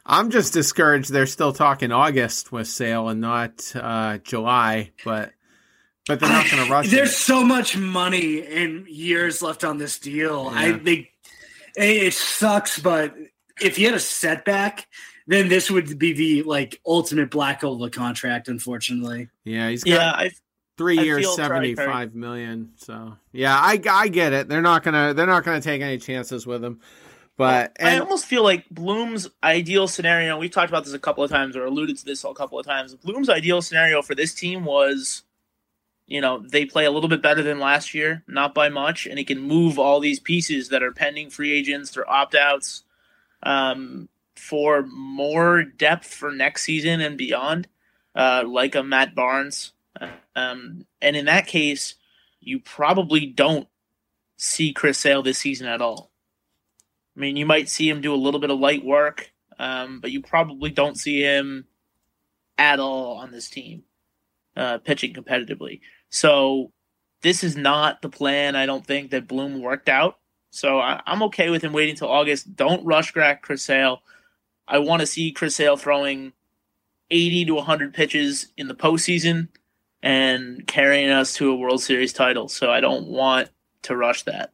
I'm just discouraged they're still talking August with Sale and not uh, July, but but they're not going to rush There's it. so much money and years left on this deal. Yeah. I think it sucks, but if he had a setback, then this would be the like ultimate black hole of a contract, unfortunately. Yeah, he's got Yeah, I three I years, feel- sorry, seventy-five million. So yeah, I, I get it. They're not gonna they're not gonna take any chances with him. But I and almost feel like Bloom's ideal scenario, we've talked about this a couple of times or alluded to this a couple of times. Bloom's ideal scenario for this team was, you know, they play a little bit better than last year, not by much, and he can move all these pieces that are pending free agents or opt-outs um, for more depth for next season and beyond, uh, like a Matt Barnes. Um, and in that case, you probably don't see Chris Sale this season at all. I mean, you might see him do a little bit of light work, um, but you probably don't see him at all on this team uh, pitching competitively. So this is not the plan, I don't think, that Bloom worked out. So I, I'm okay with him waiting until August. Don't rush back Chris Sale. I want to see Chris Sale throwing eighty to one hundred pitches in the postseason and carrying us to a World Series title. So I don't want to rush that.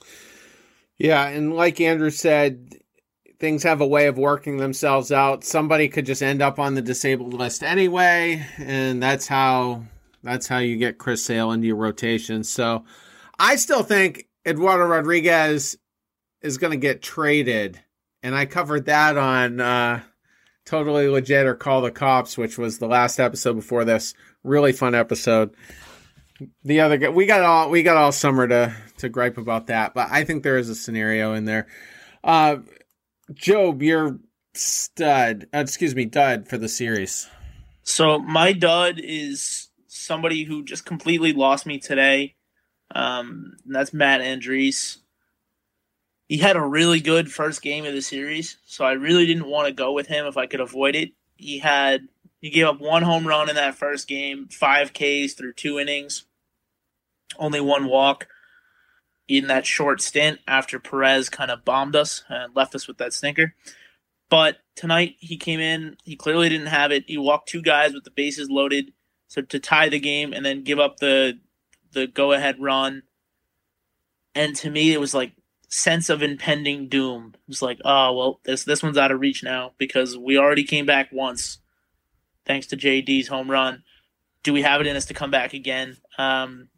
yeah, and like Andrew said, things have a way of working themselves out. Somebody could just end up on the disabled list anyway, and that's how that's how you get Chris Sale into your rotation. So I still think Eduardo Rodriguez is going to get traded, and I covered that on uh, Totally Legit or Call the Cops, which was the last episode before this. Really fun episode. The other guy, we got all we got all summer to to gripe about that, but I think there is a scenario in there. Uh, Job, you're stud. Uh, excuse me, dud for the series. So my dud is somebody who just completely lost me today. Um, and that's Matt Andriese. He had a really good first game of the series, so I really didn't want to go with him if I could avoid it. He had he gave up one home run in that first game, five Ks through two innings, only one walk in that short stint after Perez kind of bombed us and left us with that stinker. But tonight he came in, he clearly didn't have it. He walked two guys with the bases loaded, so to tie the game and then give up the the go-ahead run. And to me, it was like sense of impending doom. It was like, oh, well, this this one's out of reach now because we already came back once thanks to J D's home run. Do we have it in us to come back again? Um,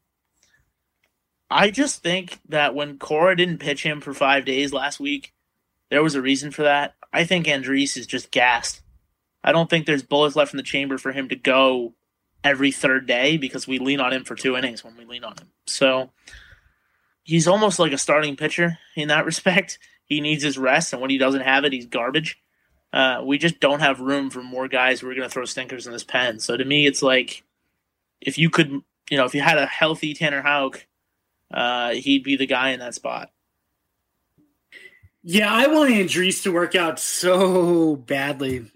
I just think that when Cora didn't pitch him for five days last week, there was a reason for that. I think Andriese is just gassed. I don't think there's bullets left in the chamber for him to go every third day because we lean on him for two innings when we lean on him. So he's almost like a starting pitcher in that respect. He needs his rest, and when he doesn't have it, he's garbage. Uh, we just don't have room for more guys who are going to throw stinkers in this pen. So to me, it's like if you could, you know, if you had a healthy Tanner Houck, uh, he'd be the guy in that spot. Yeah, I want Andriese to work out so badly.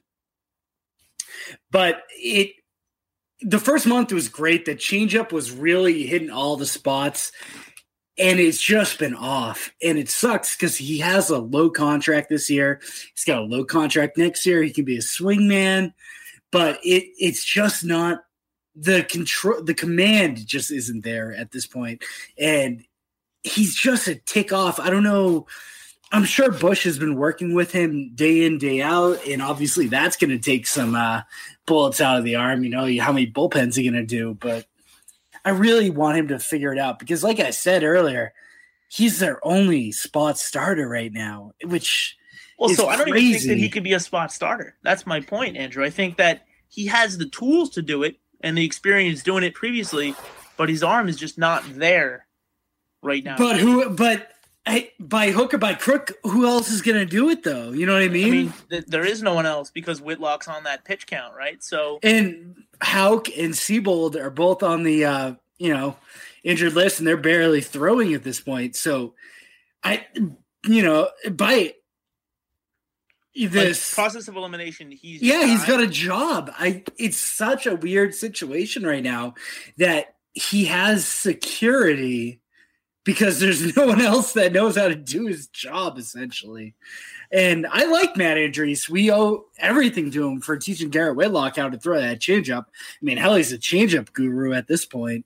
But it the first month was great. The changeup was really hitting all the spots. And it's just been off. And it sucks because he has a low contract this year. He's got a low contract next year. He can be a swing man. But it it's just not the control. The command just isn't there at this point. And he's just a tick off. I don't know. I'm sure Bush has been working with him day in, day out. And obviously that's going to take some uh, bullets out of the arm. You know, how many bullpens he going to do? But I really want him to figure it out because, like I said earlier, he's their only spot starter right now, which well, is so I don't crazy. even think that he could be a spot starter. That's my point, Andrew. I think that he has the tools to do it and the experience doing it previously, but his arm is just not there right now. But who? But I, by hook or by crook, who else is going to do it though? You know what I mean? I mean, th- there is no one else because Whitlock's on that pitch count, right? So and Houck and Seabold are both on the uh, you know injured list, and they're barely throwing at this point. So I, you know, by this like, process of elimination, he's yeah, he's got a job. I it's such a weird situation right now that he has security because there's no one else that knows how to do his job, essentially. And I like Matt Andrees. We owe everything to him for teaching Garrett Whitlock how to throw that changeup. I mean, hell, he's a changeup guru at this point.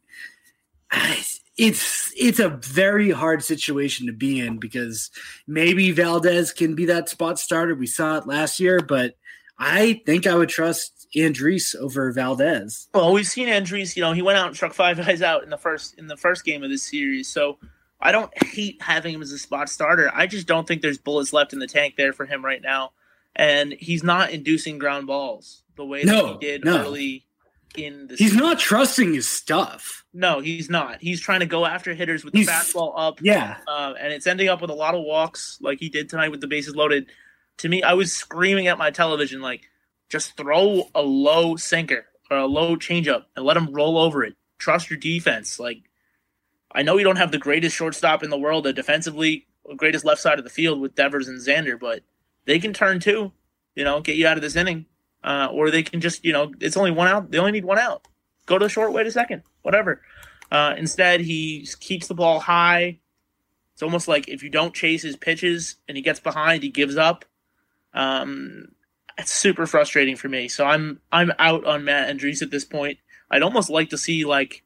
It's it's a very hard situation to be in because maybe Valdez can be that spot starter. We saw it last year, but I think I would trust Andrees over Valdez. Well, we've seen Andrees. You know, he went out and struck five guys out in the first in the first game of this series. So I don't hate having him as a spot starter. I just don't think there's bullets left in the tank there for him right now, and he's not inducing ground balls the way no, that he did no. early. In the he's season. not trusting his stuff. No, he's not. He's trying to go after hitters with the he's, fastball up. Yeah. Uh, and it's ending up with a lot of walks like he did tonight with the bases loaded. To me, I was screaming at my television, like, just throw a low sinker or a low changeup and let him roll over it. Trust your defense. Like, I know you don't have the greatest shortstop in the world, the defensively greatest left side of the field with Devers and Xander, but they can turn too, you know, get you out of this inning. Uh, or they can just, you know, it's only one out. They only need one out. Go to the short, wait a second, whatever. Uh, instead, he keeps the ball high. It's almost like if you don't chase his pitches and he gets behind, he gives up. Um, it's super frustrating for me. So I'm I'm out on Matt Andrees at this point. I'd almost like to see like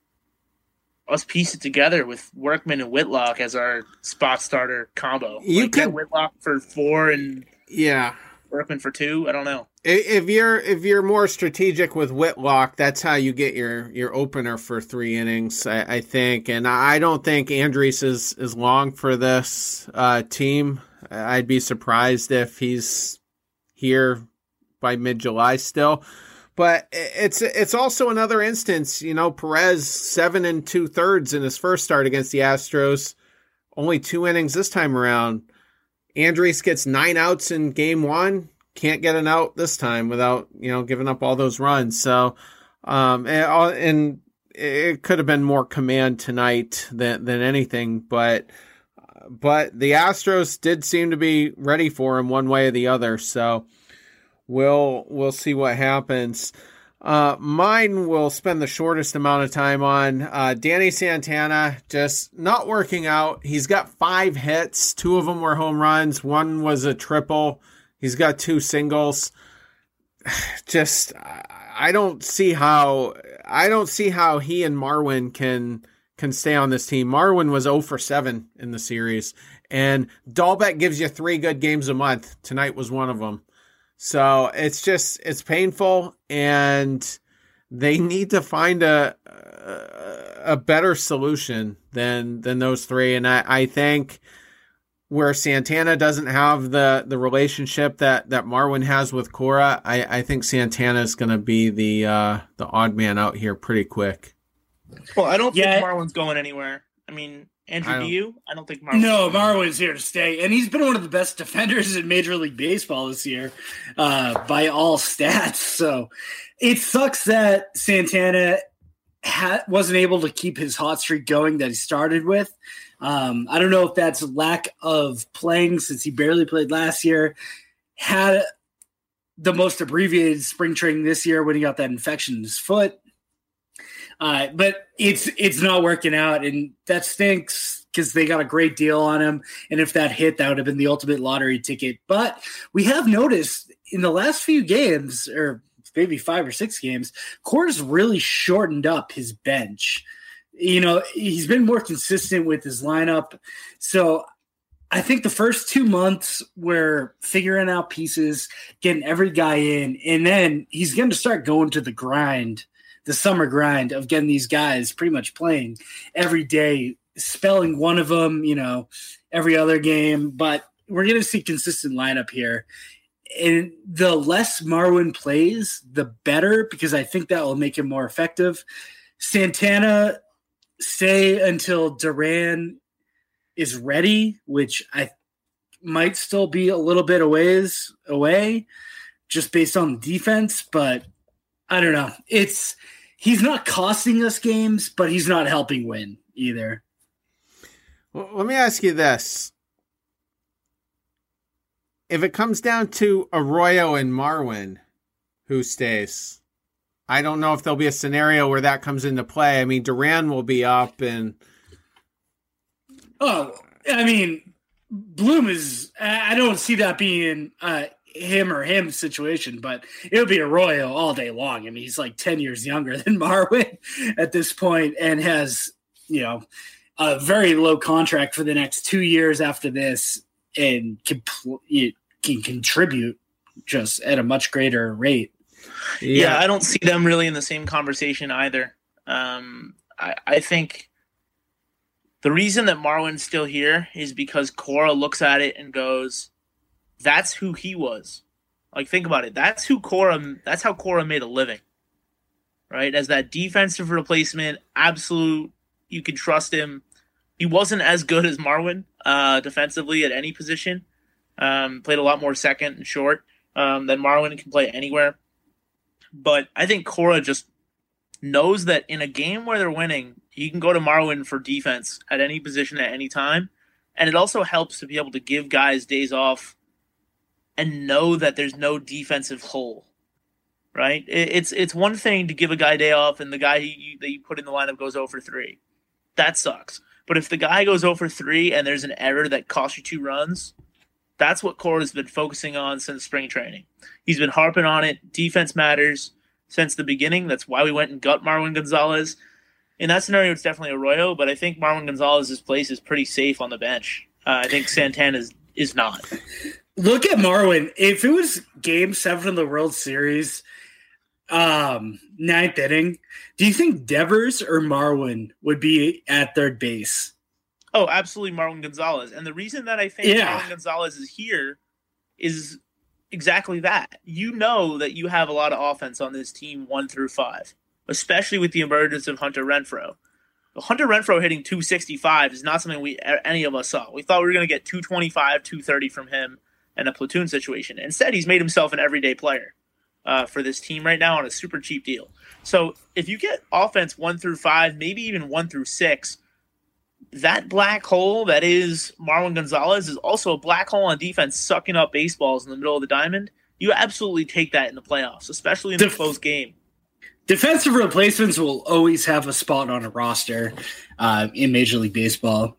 us piece it together with Workman and Whitlock as our spot starter combo. You like, could Whitlock for four and yeah. Workman for two. I don't know. If you're if you're more strategic with Whitlock, that's how you get your, your opener for three innings, I, I think. And I don't think Andrees is, is long for this uh, team. I'd be surprised if he's here by mid-July still. But it's it's also another instance, you know, Perez, seven and two-thirds in his first start against the Astros, only two innings this time around. Andrees gets nine outs in game one. Can't get an out this time without, you know, giving up all those runs. So, um, and, and it could have been more command tonight than, than anything, but, but the Astros did seem to be ready for him one way or the other. So we'll, we'll see what happens. Uh, mine will spend the shortest amount of time on, uh, Danny Santana, just not working out. He's got five hits. Two of them were home runs. One was a triple. He's got two singles. Just, I don't see how, I don't see how he and Marwin can, can stay on this team. Marwin was zero for seven in the series, and Dahlbeck gives you three good games a month. Tonight was one of them. So it's just, it's painful, and they need to find a, a, a better solution than, than those three. And I, I think, where Santana doesn't have the, the relationship that, that Marwin has with Cora, I, I think Santana is going to be the uh, the odd man out here pretty quick. Well, I don't yeah. think Marwin's going anywhere. I mean, Andrew, I do you? I don't think Marwin. No, Marwin's here to stay, and he's been one of the best defenders in Major League Baseball this year uh, by all stats. So it sucks that Santana ha- wasn't able to keep his hot streak going that he started with. Um, I don't know if that's lack of playing since he barely played last year. Had the most abbreviated spring training this year when he got that infection in his foot. Uh, but it's it's not working out, and that stinks because they got a great deal on him. And if that hit, that would have been the ultimate lottery ticket. But we have noticed in the last few games, or maybe five or six games, Cora's really shortened up his bench. You know, he's been more consistent with his lineup. So I think the first two months we're figuring out pieces, getting every guy in, and then he's going to start going to the grind, the summer grind of getting these guys pretty much playing every day, spelling one of them, you know, every other game. But we're going to see consistent lineup here. And the less Marwin plays, the better, because I think that will make him more effective. Santana, stay until Duran is ready, which I might still be a little bit a ways away just based on the defense, but I don't know. It's he's not costing us games, but he's not helping win either. Well, let me ask you this. If it comes down to Arroyo and Marwin, who stays? I don't know if there'll be a scenario where that comes into play. I mean, Duran will be up, and Oh, I mean, Bloom is. I don't see that being uh, him or him situation, but it would be Arroyo all day long. I mean, he's like ten years younger than Marwin at this point, and has you know a very low contract for the next two years after this, and can can contribute just at a much greater rate. Yeah, yeah I don't see them really in the same conversation either. Um, I, I think the reason that Marwin's still here is because Cora looks at it and goes, that's who he was. Like, think about it. That's who Cora, that's how Cora made a living, right? As that defensive replacement, absolute, you can trust him. He wasn't as good as Marwin uh, defensively at any position. Um, played a lot more second and short um, than Marwin and can play anywhere. But I think Cora just knows that in a game where they're winning, you can go to Marwin for defense at any position at any time. And it also helps to be able to give guys days off and know that there's no defensive hole, right? It's it's one thing to give a guy day off and the guy you, that you put in the lineup goes oh for three. That sucks. But if the guy goes oh for three and there's an error that costs you two runs, that's what Cora's been focusing on since spring training. He's been harping on it. Defense matters since the beginning. That's why we went and got Marwin Gonzalez. In that scenario, it's definitely Arroyo, but I think Marwin Gonzalez's place is pretty safe on the bench. Uh, I think Santana is, is not. Look at Marwin. If it was game seven of the World Series, um, ninth inning, do you think Devers or Marwin would be at third base? Oh, absolutely Marwin Gonzalez. And the reason that I think yeah. Marwin Gonzalez is here is exactly that. You know that you have a lot of offense on this team one through five, especially with the emergence of Hunter Renfroe. Hunter Renfroe hitting two sixty-five is not something we any of us saw. We thought we were going to get two twenty-five, two thirty from him in a platoon situation. Instead, he's made himself an everyday player uh, for this team right now on a super cheap deal. So if you get offense one through five, maybe even one through six, that black hole that is Marwin Gonzalez is also a black hole on defense sucking up baseballs in the middle of the diamond. You absolutely take that in the playoffs, especially in the Def- close game. Defensive replacements will always have a spot on a roster uh, in Major League Baseball.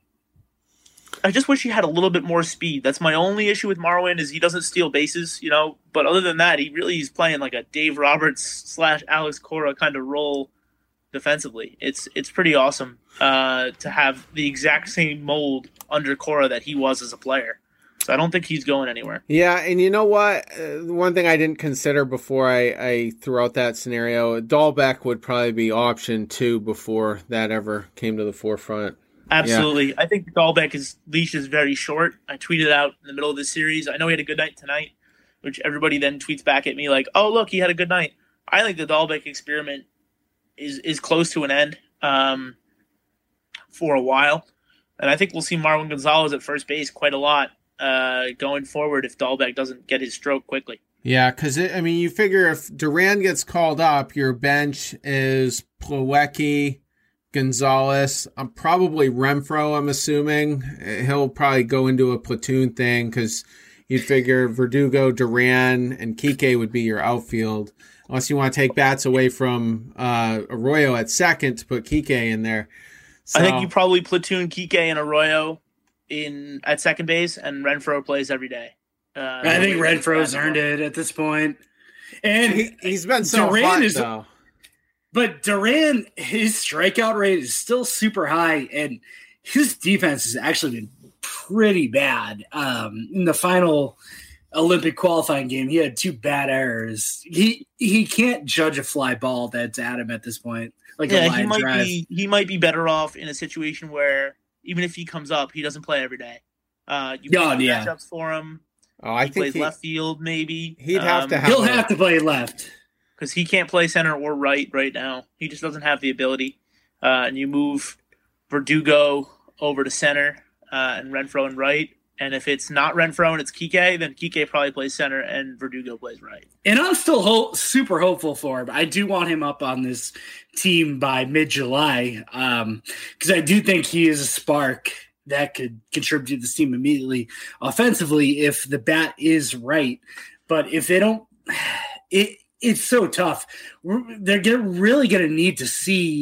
I just wish he had a little bit more speed. That's my only issue with Marwin is he doesn't steal bases, you know. But other than that, he really is playing like a Dave Roberts slash Alex Cora kind of role defensively. It's it's pretty awesome uh, to have the exact same mold under Cora that he was as a player. So I don't think he's going anywhere. Yeah, and you know what? Uh, one thing I didn't consider before I, I threw out that scenario, Dahlbeck would probably be option two before that ever came to the forefront. Absolutely. Yeah. I think Dahlbeck's leash is very short. I tweeted out in the middle of this series, I know he had a good night tonight, which everybody then tweets back at me like, oh, look, he had a good night. I think the Dahlbeck experiment is, is close to an end um, for a while. And I think we'll see Marwin Gonzalez at first base quite a lot uh, going forward if Dahlbeck doesn't get his stroke quickly. Yeah, because, I mean, you figure if Duran gets called up, your bench is Plawecki, Gonzalez, I'm probably Renfroe, I'm assuming. He'll probably go into a platoon thing because you'd figure Verdugo, Duran, and Kike would be your outfield. Unless you want to take bats away from uh, Arroyo at second to put Kike in there. So, I think you probably platoon Kike and Arroyo in at second base, and Renfroe plays every day. Uh, I think Renfroe's earned it at this point. And he, he's been so Duran hot, is, though. But Duran, his strikeout rate is still super high, and his defense has actually been pretty bad. Um, in the final Olympic qualifying game, he had two bad errors. He he can't judge a fly ball that's at him at this point. Like yeah, a line he might drive. be he might be better off in a situation where even if he comes up, he doesn't play every day. Uh, you oh, pick yeah. matchups for him. Oh, I he think plays he, left field, maybe. He'd have um, to have. He'll a, have to play left. Because he can't play center or right right now. He just doesn't have the ability. Uh, and you move Verdugo over to center uh, and Renfroe and right. And if it's not Renfroe and it's Kike, then Kike probably plays center and Verdugo plays right. And I'm still ho- super hopeful for him. I do want him up on this team by mid-July because um, I do think he is a spark that could contribute to this team immediately offensively if the bat is right. But if they don't – it. It's so tough. They're really going to need to see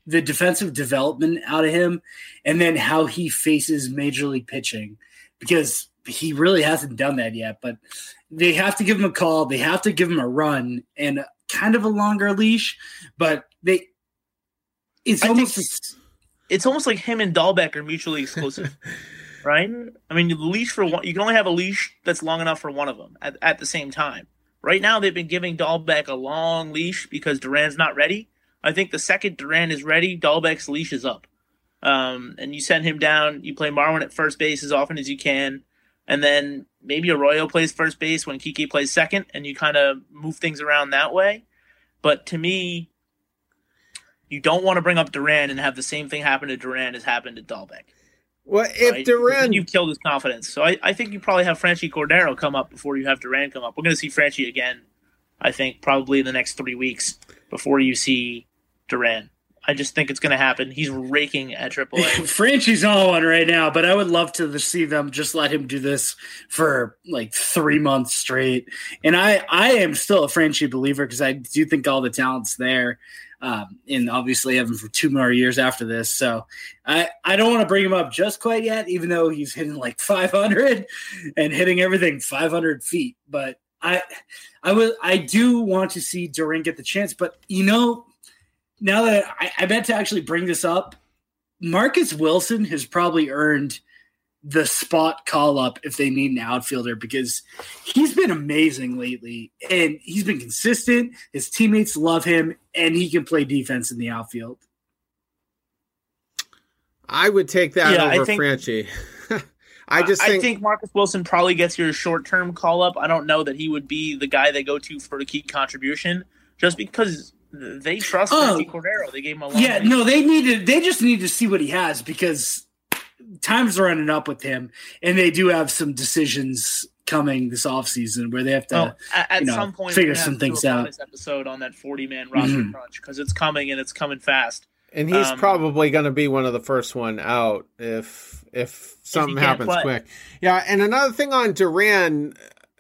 the defensive development out of him, and then how he faces major league pitching, because he really hasn't done that yet. But they have to give him a call. They have to give him a run and kind of a longer leash. But they, it's I almost it's, it's almost like him and Dahlbeck are mutually exclusive, right? I mean, the leash for one, you can only have a leash that's long enough for one of them at, at the same time. Right now, they've been giving Dahlbeck a long leash because Duran's not ready. I think the second Duran is ready, Dahlbeck's leash is up. Um, and you send him down, you play Marwin at first base as often as you can, and then maybe Arroyo plays first base when Kiki plays second, and you kind of move things around that way. But to me, you don't want to bring up Duran and have the same thing happen to Duran as happened to Dahlbeck. Well, if right? Duran, you killed his confidence. So I, I think you probably have Franchy Cordero come up before you have Duran come up. We're going to see Franchy again, I think, probably in the next three weeks before you see Duran. I just think it's going to happen. He's raking at triple A. Franchy's on one right now, but I would love to see them just let him do this for like three months straight. And I, I am still a Franchy believer because I do think all the talent's there. Um, and obviously have him for two more years after this. So I, I don't want to bring him up just quite yet, even though he's hitting like five hundred and hitting everything five hundred feet. But I, I would, I do want to see Duran get the chance. But you know, now that I, I meant to actually bring this up, Marcus Wilson has probably earned the spot call up if they need an outfielder, because he's been amazing lately and he's been consistent. His teammates love him and he can play defense in the outfield. I would take that yeah, over I think, Franchy. I just think, I think Marcus Wilson probably gets your short-term call-up. I don't know that he would be the guy they go to for a key contribution, just because they trust oh, Franchy Cordero. They gave him a long Yeah, leash. no, they needed. They just need to see what he has, because time's running up with him, and they do have some decisions coming this offseason where they have to well, at, at you know, some point figure we're gonna some have to do things a out. bonus episode on that forty-man roster Mhm. crunch, because it's coming and it's coming fast. and he's um, probably going to be one of the first one out if if something can't happens play. quick. Yeah, and another thing on Duran,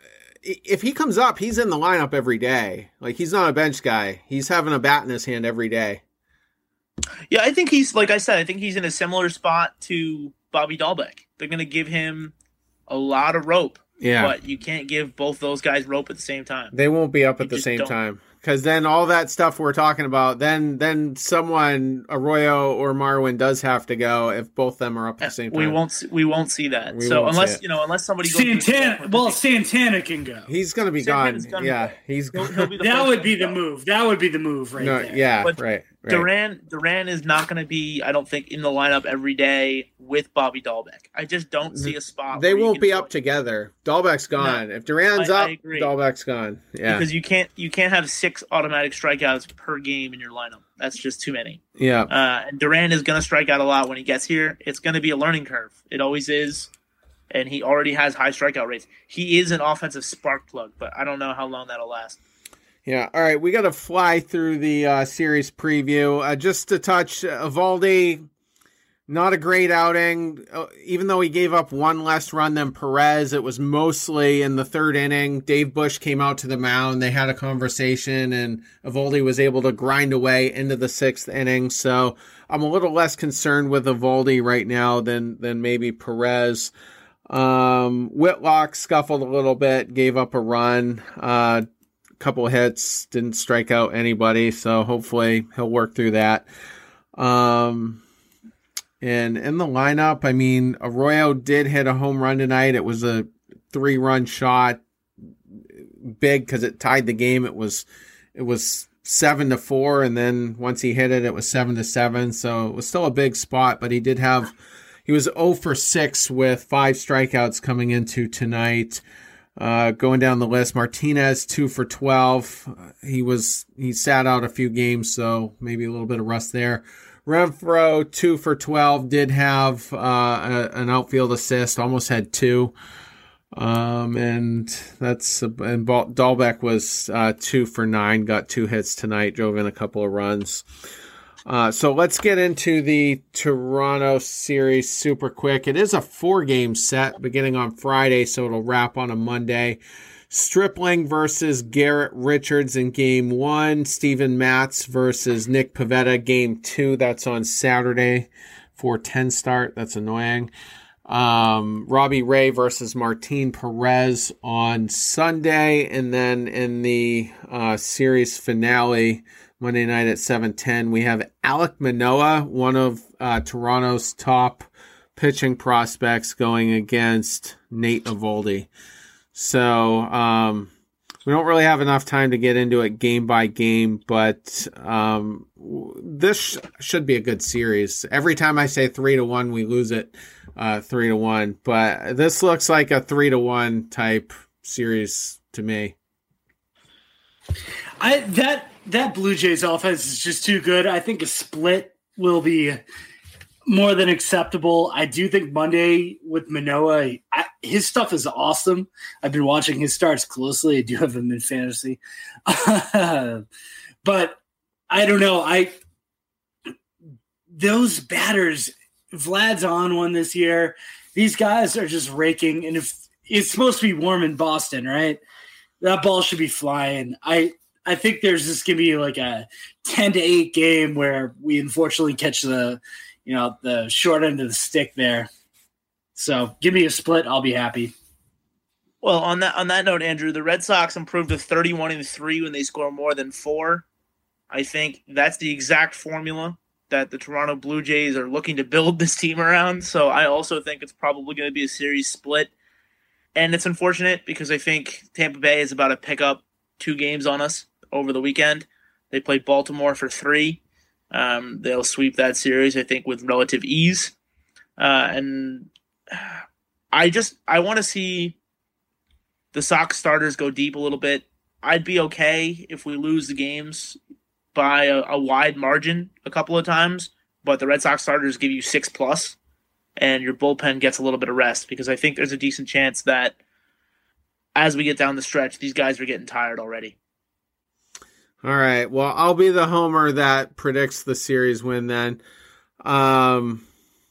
if he comes up, he's in the lineup every day. Like, he's not a bench guy. He's having a bat in his hand every day. Yeah, I think he's, like I said, I think he's in a similar spot to Bobby Dahlbeck. They're going to give him a lot of rope, Yeah, but you can't give both those guys rope at the same time. they won't be up You at the just same don't. time. Because then all that stuff we're talking about, then then someone, Arroyo or Marwin, does have to go if both of them are up at the same time. We won't. See, we won't see that. We so won't see unless it. you know, unless somebody goes to- Santana. Well, Santana can go. He's going to be gone. Santana's gonna Yeah, go. he's He'll- gone. he'll be the That first would one be to the go. move. That would be the move right No, there. yeah, But right, right. Duran Duran is not going to be, I don't think, in the lineup every day with Bobby Dahlbeck. I just don't see a spot. They where you won't can be throw up it. together. Dahlbeck's gone. No, if Duran's I- I up, agree. Dahlbeck's gone. Yeah, because you can't you can't have six automatic strikeouts per game in your lineup. That's just too many. yeah. Uh, and Duran is going to strike out a lot when he gets here. It's going to be a learning curve. It always is. And he already has high strikeout rates. He is an offensive spark plug, but I don't know how long that'll last. Yeah, all right, we got to fly through the uh, series preview. Uh, just to touch, uh, Eovaldi, not a great outing. Uh, even though he gave up one less run than Perez, it was mostly in the third inning. Dave Bush came out to the mound. They had a conversation, and Eovaldi was able to grind away into the sixth inning. So I'm a little less concerned with Eovaldi right now than, than maybe Perez. Um, Whitlock scuffled a little bit, gave up a run. Uh, couple hits, didn't strike out anybody, so hopefully he'll work through that. Um, and in the lineup, I mean, Arroyo did hit a home run tonight. It was a three-run shot, big because it tied the game. It was it was seven to four, and then once he hit it, it was seven to seven. So it was still a big spot, but he did have he was zero for six with five strikeouts coming into tonight. Uh, going down the list, Martinez two for twelve. He was he sat out a few games, so maybe a little bit of rust there. Renfroe two for twelve. Did have uh, a, an outfield assist, almost had two. Um, and that's and Dahlbeck was uh, two for nine. Got two hits tonight. Drove in a couple of runs. Uh, so let's get into the Toronto series super quick. It is a four-game set beginning on Friday, so it'll wrap on a Monday. Stripling versus Garrett Richards in game one. Steven Matz versus Nick Pivetta game two. That's on Saturday, four ten start. That's annoying. Um, Robbie Ray versus Martin Perez on Sunday. And then in the uh, series finale, Monday night at seven ten, we have Alek Manoah, one of uh, Toronto's top pitching prospects, going against Nate Eovaldi. So um, we don't really have enough time to get into it game by game, but um, this sh- should be a good series. Every time I say three to one, we lose it uh, three to one. But this looks like a three to one type series to me. I that that Blue Jays offense is just too good. I think a split will be more than acceptable. I do think Monday with Manoah, I, his stuff is awesome. I've been watching his starts closely. I do have him in fantasy. But I don't know. I those batters, Vlad's on one this year. These guys are just raking. And if it's supposed to be warm in Boston, right? That ball should be flying. I I think there's just going to be like a ten to eight game where we unfortunately catch the – you know, the short end of the stick there. So give me a split. I'll be happy. Well, on that on that note, Andrew, the Red Sox improved to thirty-one and three when they score more than four. I think that's the exact formula that the Toronto Blue Jays are looking to build this team around. So I also think it's probably going to be a series split. And it's unfortunate because I think Tampa Bay is about to pick up two games on us over the weekend. They played Baltimore for three. Um, they'll sweep that series, I think, with relative ease. Uh, and I just I want to see the Sox starters go deep a little bit. I'd be okay if we lose the games by a, a wide margin a couple of times, but the Red Sox starters give you six plus, and your bullpen gets a little bit of rest, because I think there's a decent chance that as we get down the stretch, these guys are getting tired already. All right. Well, I'll be the homer that predicts the series win then. Um,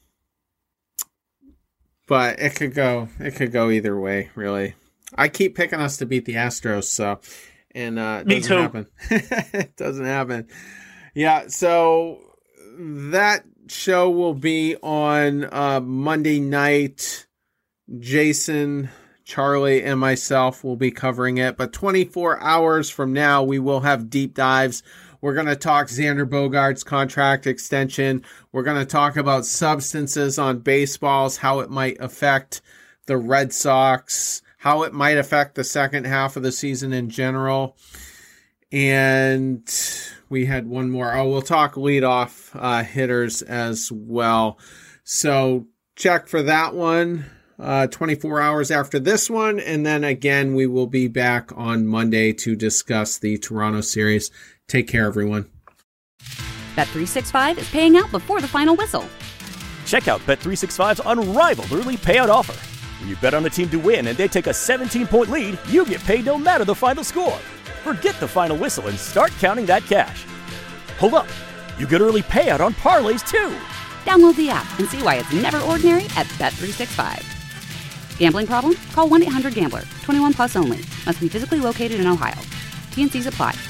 but it could go, it could go either way, really. I keep picking us to beat the Astros, so, and uh, it Me doesn't too. happen. It doesn't happen. Yeah. So that show will be on uh, Monday night. Jason, Charlie, and myself will be covering it. But twenty-four hours from now, we will have deep dives. We're going to talk Xander Bogaerts' contract extension. We're going to talk about substances on baseballs, how it might affect the Red Sox, how it might affect the second half of the season in general. And we had one more. Oh, we'll talk leadoff uh, hitters as well. So check for that one. Uh, twenty-four hours after this one, and then again we will be back on Monday to discuss the Toronto series. Take care, everyone. Bet three sixty-five is paying out before the final whistle. Check out Bet three sixty-five's unrivaled early payout offer. When you bet on a team to win and they take a seventeen-point lead, you get paid no matter the final score. Forget the final whistle and start counting that cash. Hold up, you get early payout on parlays too. Download the app and see why it's never ordinary at Bet three sixty-five. Gambling problem? Call one eight hundred gambler. twenty-one plus only. Must be physically located in Ohio. T and C's apply.